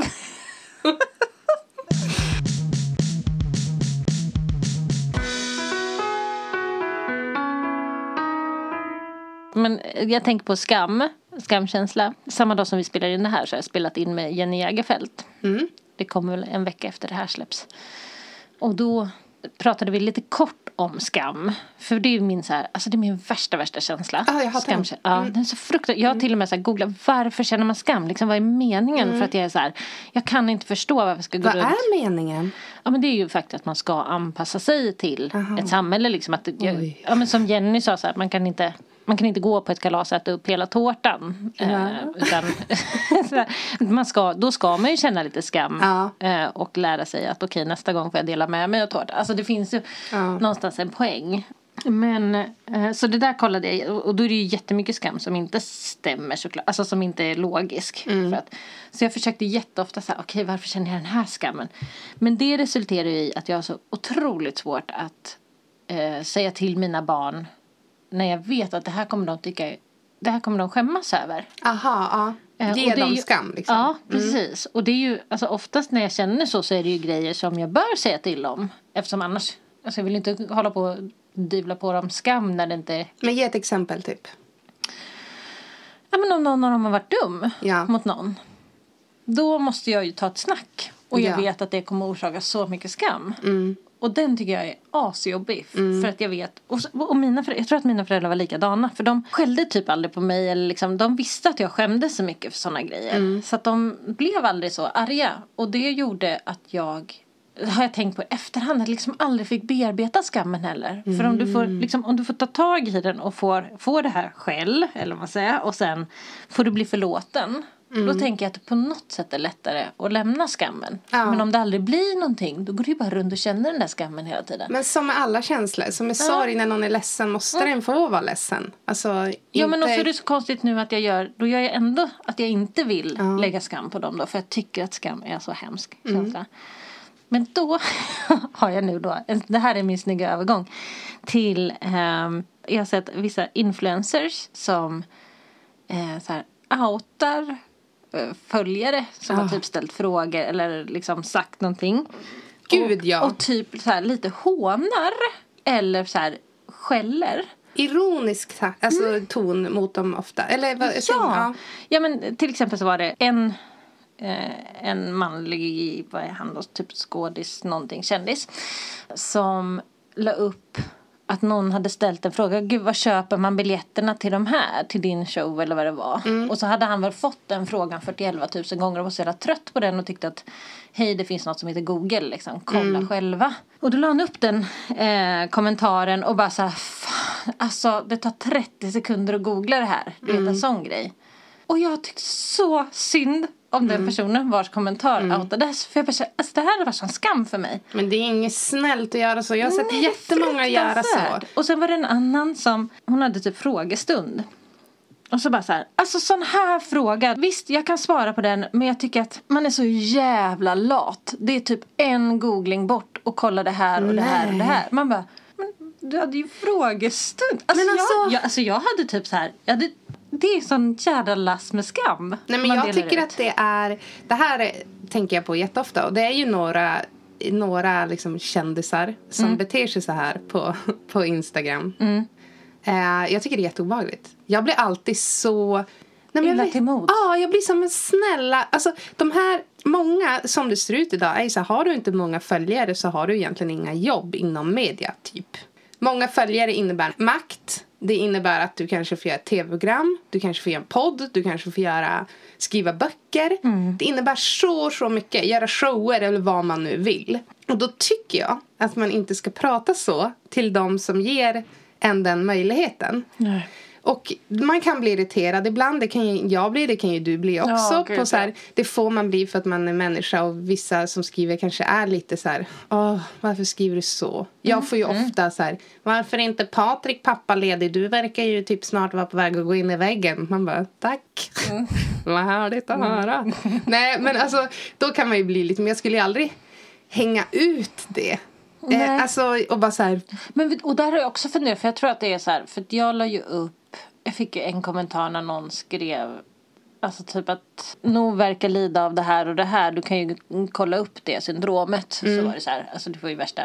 Men jag tänker på skam, skamkänsla. Samma dag som vi spelar in det här så har jag spelat in med Jenny Jägerfeld. Mm. Det kommer väl en vecka efter det här släpps. Och då pratade vi lite kort om skam. För det är min så här, alltså det är min värsta, värsta känsla. Ah, jag har skam. Mm. Ja, den är så fruktansvärt. Jag har till och med så här googlat, varför känner man skam? Liksom, vad är meningen? Mm. För att jag är så här, jag kan inte förstå varför jag ska gå vad runt. Vad är meningen? Ja, men det är ju faktiskt att man ska anpassa sig till Aha. ett samhälle. Liksom, att, jag, ja, men som Jenny sa, så här, man kan inte... Man kan inte gå på ett kalas och äta upp hela tårtan. Ja. Eh, utan, man ska, då ska man ju känna lite skam. Ja. Eh, och lära sig att okej, okay, nästa gång får jag dela med mig av tårtan. Alltså det finns ju ja. någonstans en poäng. Men, eh, så det där kollade jag. Och då är det ju jättemycket skam som inte stämmer såklart. Alltså som inte är logisk. Mm. För att, så jag försökte jätteofta säga, okej okay, varför känner jag den här skammen? Men det resulterar ju i att jag har så otroligt svårt att eh, säga till mina barn. När jag vet att det här kommer de tycka, det här kommer de skämmas över. Aha, ja. Ge dem ju, skam liksom. Ja, precis. Mm. Och det är ju, alltså oftast när jag känner så så är det ju grejer som jag bör säga till dem. Eftersom annars, alltså jag vill inte hålla på och dyvla på dem skam när det inte är... Men ge ett exempel typ. Ja, men om någon av dem har varit dum ja. mot någon. Då måste jag ju ta ett snack. Och jag ja. vet att det kommer orsaka så mycket skam. Mm. Och den tycker jag är asjobbig. Mm. För att jag vet. Och, och mina föräldrar, jag tror att mina föräldrar var likadana. För de skällde typ aldrig på mig. Eller liksom, de visste att jag skämde så mycket för såna grejer. Mm. Så att de blev aldrig så arga. Och det gjorde att jag... har jag tänkt på i efterhand. Att liksom aldrig fick bearbeta skammen heller. Mm. För om du, får, liksom, om du får ta tag i den. Och får, får det här själv. Eller vad man säger. Och sen får du bli förlåten. Mm. Då tänker jag att det på något sätt är lättare att lämna skammen. Ja. Men om det aldrig blir någonting, då går du ju bara runt och känner den där skammen hela tiden. Men som med alla känslor, som med ja. sorg när någon är ledsen, måste ja. den få vara ledsen. Alltså, inte... Ja, men också är det så konstigt nu att jag gör, då gör jag ändå att jag inte vill ja. lägga skam på dem då. För jag tycker att skam är så hemsk känsla. Mm. Men då har jag nu då, det här är min snygga övergång till, eh, jag har sett vissa influencers som eh, så här outar följare som oh. har typ ställt frågor eller liksom sagt någonting. Gud, och, ja. Och typ så här lite hånar eller så här skäller. Ironisk alltså mm. ton mot dem ofta. Eller vad, ja. Som, ja. ja, men till exempel så var det en eh, en manlig, vad är han då, typ skådis, någonting, kändis, som la upp att någon hade ställt en fråga. Gud, vad köper man biljetterna till de här? Till din show eller vad det var. Mm. Och så hade han väl fått den frågan fyrtioelva tusen gånger. Och var så jävla trött på den. Och tyckte att hej, det finns något som heter Google. Liksom. Kolla mm. själva. Och då la han upp den eh, kommentaren. Och bara så här, fan, alltså det tar trettio sekunder att googla det här. Du mm. vet, en sån grej. Och jag tyckte så synd om mm. den personen vars kommentar mm. outades. För jag bara, alltså det här var sån skam för mig. Men det är inget snällt att göra så. Jag har sett Nej, jättemånga göra så. Och sen var det en annan som, hon hade typ frågestund. Och så bara så här, alltså sån här fråga. Visst, jag kan svara på den. Men jag tycker att man är så jävla lat. Det är typ en googling bort och kolla det här och Nej. det här och det här. Man bara, men du hade ju frågestund. Alltså, men alltså, jag, jag, alltså jag hade typ så här, jag hade... Det är sån jävla lass med skam. Nej, men jag tycker ut. att det är... Det här är, tänker jag på jätteofta. Och det är ju några, några liksom kändisar som mm. beter sig så här på, på Instagram. Mm. Eh, jag tycker det är jätteobehagligt. Jag blir alltid så... Nej, men Illa jag, till mod. Ja, jag blir som en snälla... Alltså, de här... Många som det ser ut idag är så här, har du inte många följare så har du egentligen inga jobb inom media, typ. Många följare innebär makt. Det innebär att du kanske får göra ett tv-program. Du kanske får göra en podd. Du kanske får göra, skriva böcker. Mm. Det innebär så, så mycket. Göra shower eller vad man nu vill. Och då tycker jag att man inte ska prata så till de som ger en den möjligheten. Nej. Och man kan bli irriterad. Ibland, det kan ju jag bli, det kan ju du bli också. Ja, på så här, det får man bli för att man är människa. Och vissa som skriver kanske är lite så här, åh, varför skriver du så? Mm. Jag får ju mm. ofta så här, varför är inte Patrik pappa ledig? Du verkar ju typ snart vara på väg att gå in i väggen. Man bara, tack. Mm. Vad härligt att mm. höra. Nej, men alltså, då kan man ju bli lite, men jag skulle ju aldrig hänga ut det. Eh, alltså, och bara så här. Men, och där har jag också funderat, för jag tror att det är så här, för jag la ju upp, jag fick en kommentar när någon skrev, alltså typ att nog verkar lida av det här och det här, du kan ju kolla upp det syndromet. Mm. Så var det så här, alltså det var ju värsta,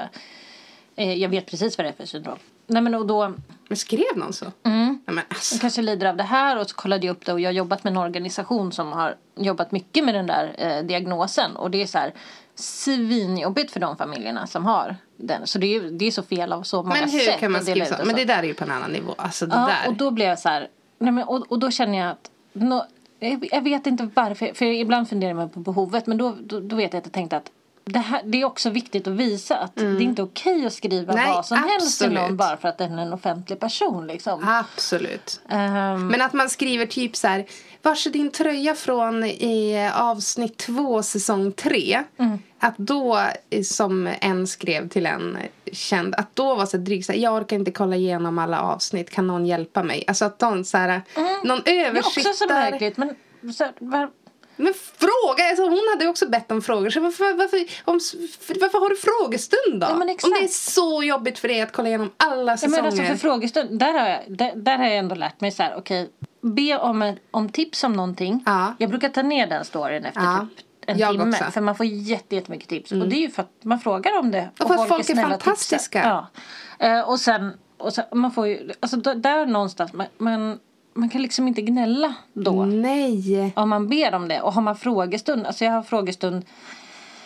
eh, jag vet precis vad det är för syndrom. Nej, men och då... Men skrev någon så? Mm. Nej, men alltså. Jag kanske lider av det här, och så kollade jag upp det, och jag har jobbat med en organisation som har jobbat mycket med den där eh, diagnosen, och det är så här svinjobbigt för de familjerna som har den. Så det är, det är så fel av så många sätt. Men hur sätt kan man skriva så? Men det där är ju på en annan nivå. Alltså det ja, där. Och då blev jag så här, nej men, och, och då känner jag att no, jag, jag vet inte varför, för ibland funderar man på behovet, men då, då, då vet jag att jag tänkte att det, här, det är också viktigt att visa att mm. det är inte okej att skriva Nej, vad som absolut. helst till någon bara för att den är en offentlig person liksom. Absolut. Um, men att man skriver typ så här, vars är din tröja från i avsnitt två säsong tre? Mm. Att då, som en skrev till en känd, att då var så drygt så här, jag orkar inte kolla igenom alla avsnitt, kan någon hjälpa mig? Alltså att de så här, mm. någon översiktare. Det är också så märkligt, men så här, var... Men fråga, alltså hon hade också bett om frågor. Så varför, varför, om, varför har du frågestund då? Ja, om det är så jobbigt för dig att kolla igenom alla säsonger. Ja, men alltså för frågestund, där har jag, där, där har jag ändå lärt mig så här, okej, be om, en, om tips om någonting. Ja. Jag brukar ta ner den storyn efter ja. typ en jag timme. Också. För man får jätte, jättemycket tips. Mm. Och det är ju för att man frågar om det. Och, och för att folk är, är fantastiska. Ja. Uh, och sen, och sen, man får ju, alltså där någonstans, man... man Man kan liksom inte gnälla då. Nej. Om man ber om det. Och har man frågestund. Alltså jag har frågestund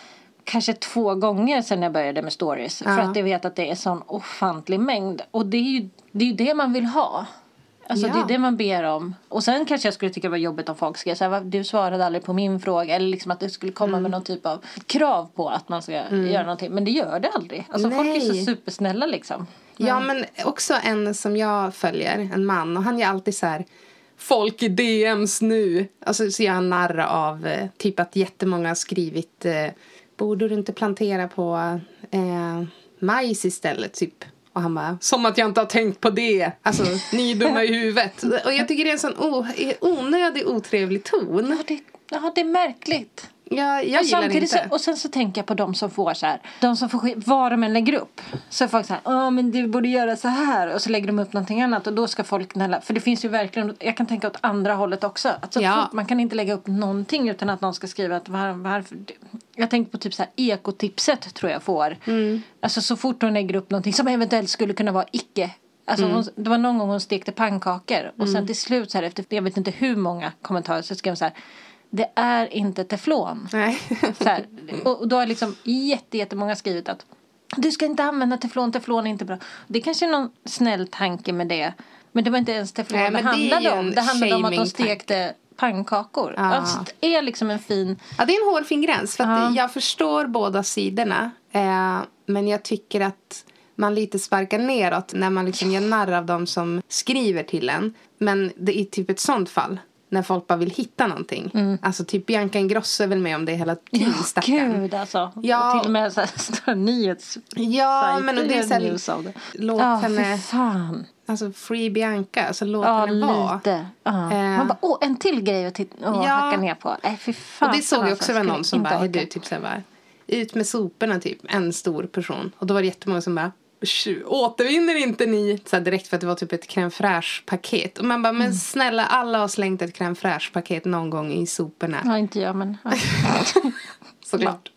kanske två gånger sedan jag började med stories. Ja. För att jag vet att det är sån ofantlig mängd. Och det är ju det, är ju det man vill ha. Alltså Ja. det är det man ber om. Och sen kanske jag skulle tycka det var jobbigt om folk skrev så här, du svarade aldrig på min fråga. Eller liksom att det skulle komma Mm. med någon typ av krav på att man ska mm. göra någonting. Men det gör det aldrig. Alltså Nej. folk är så supersnälla liksom. Men... Ja, men också en som jag följer, en man. Och han är alltid så här, folk i D Ms nu. Alltså så gör han narr av eh, typ att jättemånga har skrivit, eh, borde du inte plantera på eh, majs istället typ. Och han bara, som att jag inte har tänkt på det. Alltså, ni är dumma i huvudet. Och jag tycker det är en sån o- onödig, otrevlig ton. Ja, det, ja, det är märkligt. Ja, jag och, gillar samtidigt inte. Så, och sen så tänker jag på de som får så här. De som får skit, var de än lägger upp. Så är folk så här, ja men du borde göra så här. Och så lägger de upp någonting annat. Och då ska folk nälla. För det finns ju verkligen, jag kan tänka åt andra hållet också. Att så Ja. fort, man kan inte lägga upp någonting utan att någon ska skriva att var, varför. Jag tänker på typ så här ekotipset tror jag får. Mm. Alltså så fort hon lägger upp någonting som eventuellt skulle kunna vara icke. Alltså mm. hon, det var någon gång hon stekte pannkakor. Och mm. sen till slut så här efter, jag vet inte hur många kommentarer så skrev hon så här. Det är inte teflon. Nej. Så här, och då har liksom jätte, jättemånga skrivit att du ska inte använda teflon, teflon är inte bra. Det är kanske är någon snäll tanke med det. Men det var inte ens teflon Nej, det handlade om. Det handlade om att de stekte pannkakor. Ja. Alltså, det är liksom en fin... Ja, det är en hårfin gräns. För att Ja. jag förstår båda sidorna. Eh, men jag tycker att man lite sparkar neråt när man liksom gör narr av dem som skriver till en. Men det är typ ett sånt fall. När folk bara vill hitta någonting. Mm. Alltså typ Bianca Ingrosso är väl med om det hela tiden. Ja, gud alltså. Ja. Och till och med så här nyhets... Ja, men och det är så här, låt ja, henne... fan. Alltså Free Bianca, alltså låt ja, henne vara. Lite. Ja. Eh. Man bara, åh, en till grej att titta, åh, ja. hacka ner på. Äh, fy fan. Och det såg jag också alltså, var någon som inte bara, orka. du typ så här bara, ut med soporna typ, en stor person. Och då var det jättemånga som bara, återvinner inte ni så här direkt för att det var typ ett crème fraîche paket och man bara, men mm. snälla, alla har slängt ett crème fraîche paket någon gång i soporna. Ja, inte jag, men ja. såklart.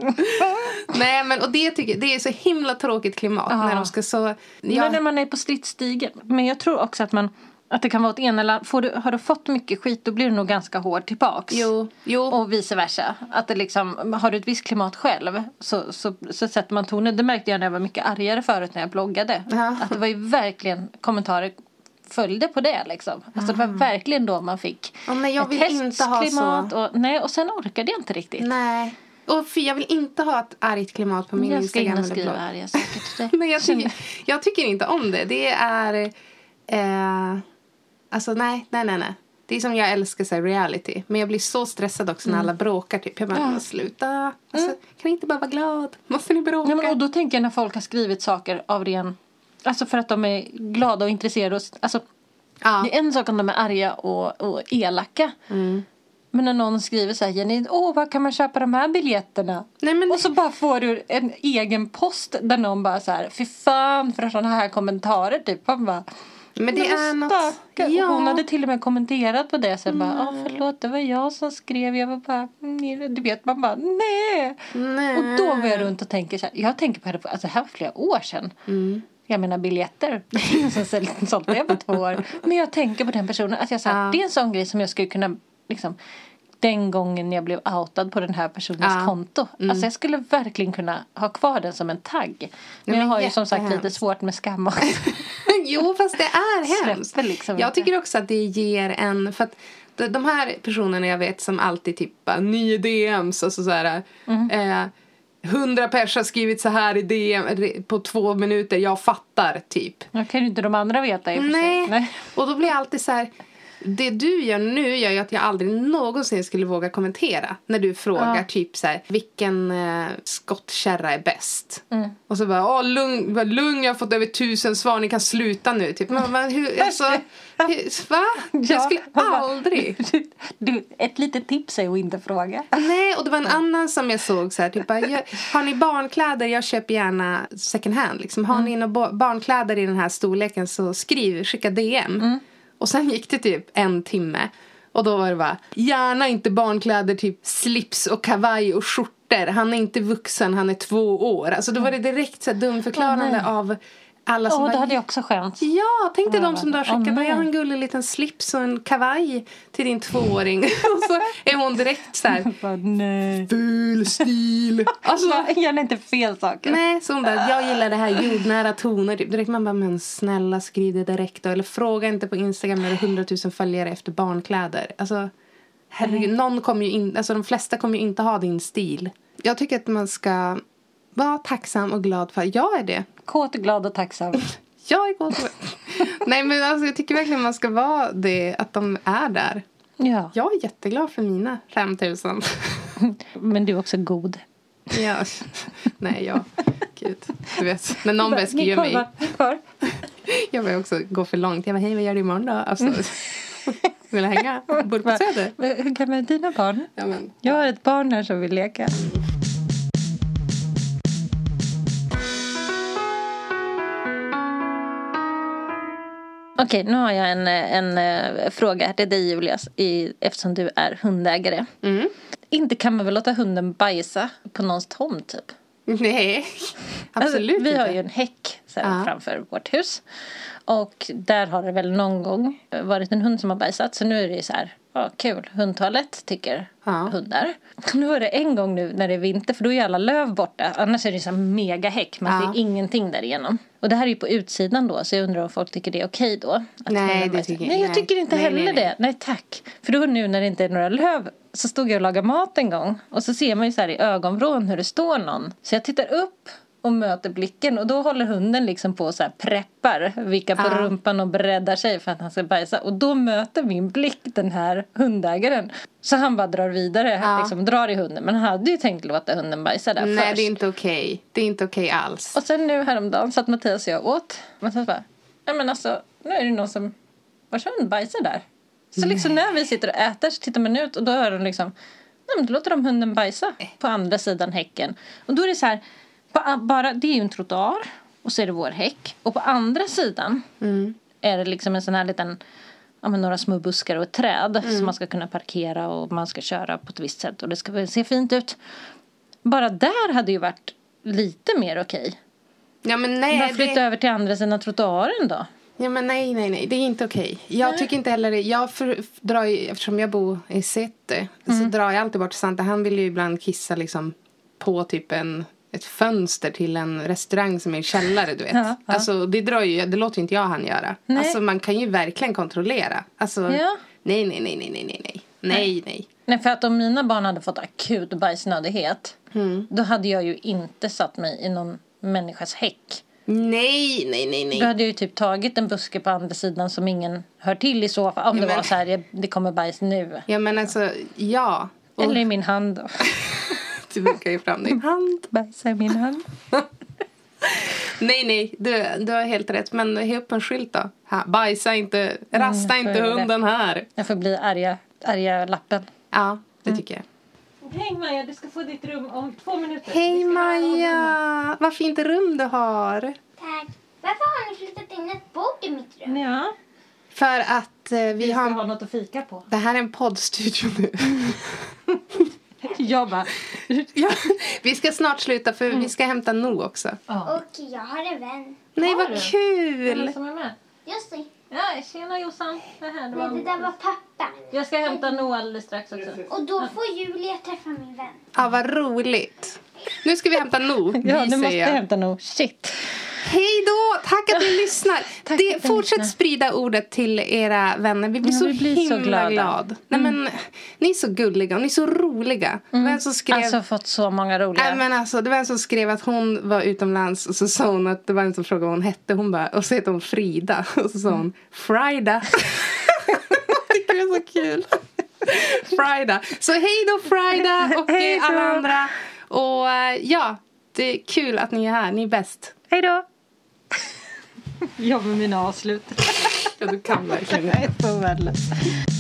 Nej, men och det tycker det är så himla tråkigt klimat ja. när de ska så ja. Men när man är på stridsstigen. Men jag tror också att man att det kan vara ett ena eller får du, har du fått mycket skit då blir det nog ganska hård tillbaks. Jo, jo. Och vice versa. Att det liksom, har du ett visst klimat själv så, så, så sätter man tonen. Det märkte jag när jag var mycket argare förut när jag bloggade. Ja. Att det var ju verkligen kommentarer följde på det liksom. Alltså det var verkligen då man fick oh, nej, jag vill ett inte ha hästklimat så. Och, nej, och sen orkade jag inte riktigt. Nej. Och för jag vill inte ha ett argt klimat på min jag Instagram eller blogg. Jag ska in och skriva arga saker till dig. Men jag tycker, jag tycker inte om det. Det är... Eh, alltså nej, nej, nej, nej. Det är som jag älskar så här, reality. Men jag blir så stressad också när Mm. alla bråkar. Typ. Jag bara, Ja. sluta. Alltså, Mm. kan ni inte bara vara glad? Måste ni bråka? Ja, men, och då tänker jag när folk har skrivit saker av ren... Alltså för att de är glada och intresserade. Och, alltså, ja. det är en sak om de är arga och, och elaka. Mm. Men när någon skriver så här, Jenny, åh, var kan man köpa de här biljetterna? Nej, men... Och så bara får du en egen post där någon bara så här, fy fan för sådana här kommentarer typ. Man bara, Men det är något... Ja. Hon hade till och med kommenterat på det. Sen bara, ah, förlåt, det var jag som skrev. Jag var bara, mm, du vet, man bara, nej. nej. Och då går jag runt och tänker så här. Jag tänker på det, alltså det här var flera år sedan. Mm. Jag menar biljetter. Sen sålde jag på två år. Men jag tänker på den personen. Att jag, så här, ja. Det är en sån grej som jag skulle kunna, liksom, den gången jag blev outad på den här personens ja. konto. Mm. Alltså jag skulle verkligen kunna ha kvar den som en tagg. Men, men jag har ju som sagt lite svårt med skam också. Jo, fast det är hemskt. Liksom jag inte. tycker också att det ger en... För att de här personerna jag vet som alltid tippar nio D Ms. Alltså så här... Mm. Eh, hundra pers har skrivit så här i D M på två minuter. Jag fattar, typ. Jag kan ju inte de andra veta i och för sig. Nej. Nej. Och då blir jag alltid så här... Det du gör nu gör ju att jag aldrig någonsin skulle våga kommentera. När du frågar ja. typ så här, vilken eh, skottkärra är bäst? Mm. Och så bara, åh lugn, lugn, jag har fått över tusen svar, ni kan sluta nu. Typ, men, men hur, alltså, hur, va? Jag skulle aldrig. Du, ett litet tips är att inte fråga. Nej, och det var en annan som jag såg så här, typ, jag, har ni barnkläder, jag köper gärna second hand. Liksom. Har mm. ni några barnkläder i den här storleken så skriv, skicka D M. Mm. Och sen gick det typ en timme. Och då var det bara, gärna inte barnkläder, typ slips och kavaj och skjortor. Han är inte vuxen, han är två år. Alltså då var det direkt så här dumförklarande oh, av Alla som Åh, bara, det hade jag också skämt. ja, tänk dig Ja, de som du har åh, skickat. nej. Jag har en gullig liten slips och en kavaj till din tvååring. Och så är hon direkt så här, Bara, nej. ful stil. Alltså, Gör inte fel saker. nej, så hon bara, jag gillar det här jordnära toner. Typ. Direkt man bara, men snälla skriv det direkt då. Eller fråga inte på Instagram när det är hundratusen följare efter barnkläder. Alltså, herregud, mm. någon kommer ju in, alltså de flesta kommer ju inte ha din stil. Jag tycker att man ska vara tacksam och glad för, jag är det. Kåt, glad och tacksam. Jag är god. Nej, men alltså, jag tycker verkligen man ska vara det, att de är där. Ja. Jag är jätteglad för mina femtusen. Men du är också god. Ja. Nej, ja. Gud. Du vet, när någon beskriver mig. Kvar. Jag vill också gå för långt. Jag bara, hej, vad gör du imorgon då? Alltså, vill jag hänga? Bor på Söder? Hur gamla är dina barn? Ja, men. Jag har ett barn här som vill leka. Okej, nu har jag en, en, en fråga till dig, Julias, i, eftersom du är hundägare. Mm. Inte kan man väl låta hunden bajsa på någons tomt, typ? Nej, absolut alltså, vi inte. har ju en häck så här, ja. framför vårt hus. Och där har det väl någon gång varit en hund som har bajsat. Så nu är det ju så här, ja, kul, hundtoalett tycker ja. hundar. Nu var det en gång nu när det är vinter, för då är ju alla löv borta. Annars är det så här mega häck, men ja. det är ingenting där igenom. Och det här är ju på utsidan då, så jag undrar om folk tycker det är okej då. Att nej, det tycker nej, jag tycker inte nej, heller nej, nej. det. Nej, tack. För då nu när det inte är några löv, så stod jag och lagade mat en gång. Och så ser man ju så här i ögonvrån hur det står någon. Så jag tittar upp och möter blicken. Och då håller hunden liksom på så här preppar. Vilka på ja. rumpan och breddar sig för att han ska bajsa. Och då möter min blick den här hundägaren. Så han bara drar vidare. Ja. Liksom drar i hunden. Men han hade ju tänkt låta hunden bajsa där nej, först. Nej, det är inte okej. Okay. Det är inte okej okay alls. Och sen nu häromdagen satt Mattias och jag åt. Mattias bara, nej men alltså, nu är det någon som, vars hund bajsar där. Så liksom när vi sitter och äter så tittar man ut och då hör de liksom, nej men då låter de hunden bajsa på andra sidan häcken. Och då är det så här, på, bara, det är ju en trottoar och så är det vår häck. Och på andra sidan mm. är det liksom en sån här liten, ja men några små buskar och ett träd mm. som man ska kunna parkera och man ska köra på ett visst sätt och det ska se fint ut. Bara där hade ju varit lite mer okej. Ja men nej. Bara flytta det... över till andra sidan trottoaren då. Ja men nej, nej, nej. Det är inte okej. Jag nej. tycker inte heller det. Jag för, drar ju, eftersom jag bor i City, mm. så drar jag alltid bort till Santa. Han vill ju ibland kissa liksom på typ en, ett fönster till en restaurang som är i källare, du vet. Ja, ja. Alltså det drar ju, det låter inte jag han göra. Nej. Alltså man kan ju verkligen kontrollera. Alltså, ja. nej, nej, nej, nej, nej, nej, nej. Nej, nej. Nej, för att om mina barn hade fått akut bajsnödighet, mm. då hade jag ju inte satt mig i någon människas häck. Nej, nej, nej, nej. Då hade jag ju typ tagit en buske på andra sidan som ingen hör till i så fall. Om ja, det men... var så här, det kommer bajs nu. Ja, men alltså, ja. Och... Eller i min hand då. Du brukar ju fram din hand. Bajsa i min hand. Nej, nej, du, du har helt rätt. Men he upp en skylt då. Ha, bajsa inte, rasta mm, inte hunden här. Jag får bli arga, arga lappen. Ja, det mm. tycker jag. Hej Maja, du ska få ditt rum om två minuter. Hej Maja, vad fint rum du har. Tack. Varför har ni flyttat in ett bord i mitt rum? Ja. För att eh, vi, vi har... ha något att fika på. Det här är en poddstudio nu. Jag bara... ja, vi ska snart sluta för mm. vi ska hämta No också. Oh. Och jag har en vän. Nej, vad kul. Vem som är med? Just det. Ja, tjena Jossan. Det, här, det, var... Nej, det där var pappa. Jag ska hämta No alldeles strax också. Och då får Julia träffa min vän. Ja, vad roligt. Nu ska vi hämta No. Ja, nu måste jag hämta No. Shit. Hej då, tack att ni lyssnar. Tack det, fortsätt lyssnar. Sprida ordet till era vänner. Vi blir ja, så vi blir himla så glada. Glad. Mm. Nej, men, ni är så gulliga och ni är så roliga. Mm. Vem som skrev... Alltså fått så många roliga. Nej, men alltså, det var en som skrev att hon var utomlands och så sa hon att det var en som frågade vad hon hette. Hon bara, och så heter hon Frida. Och så sa hon Frida. Jag tycker det är så kul. Frida. Så hej då Frida och hej då. Alla andra. Och ja, det är kul att ni är här. Ni är bäst. Hej då. Jag med mina avslut. Ja, du kan verkligen. Jag är så värdelös.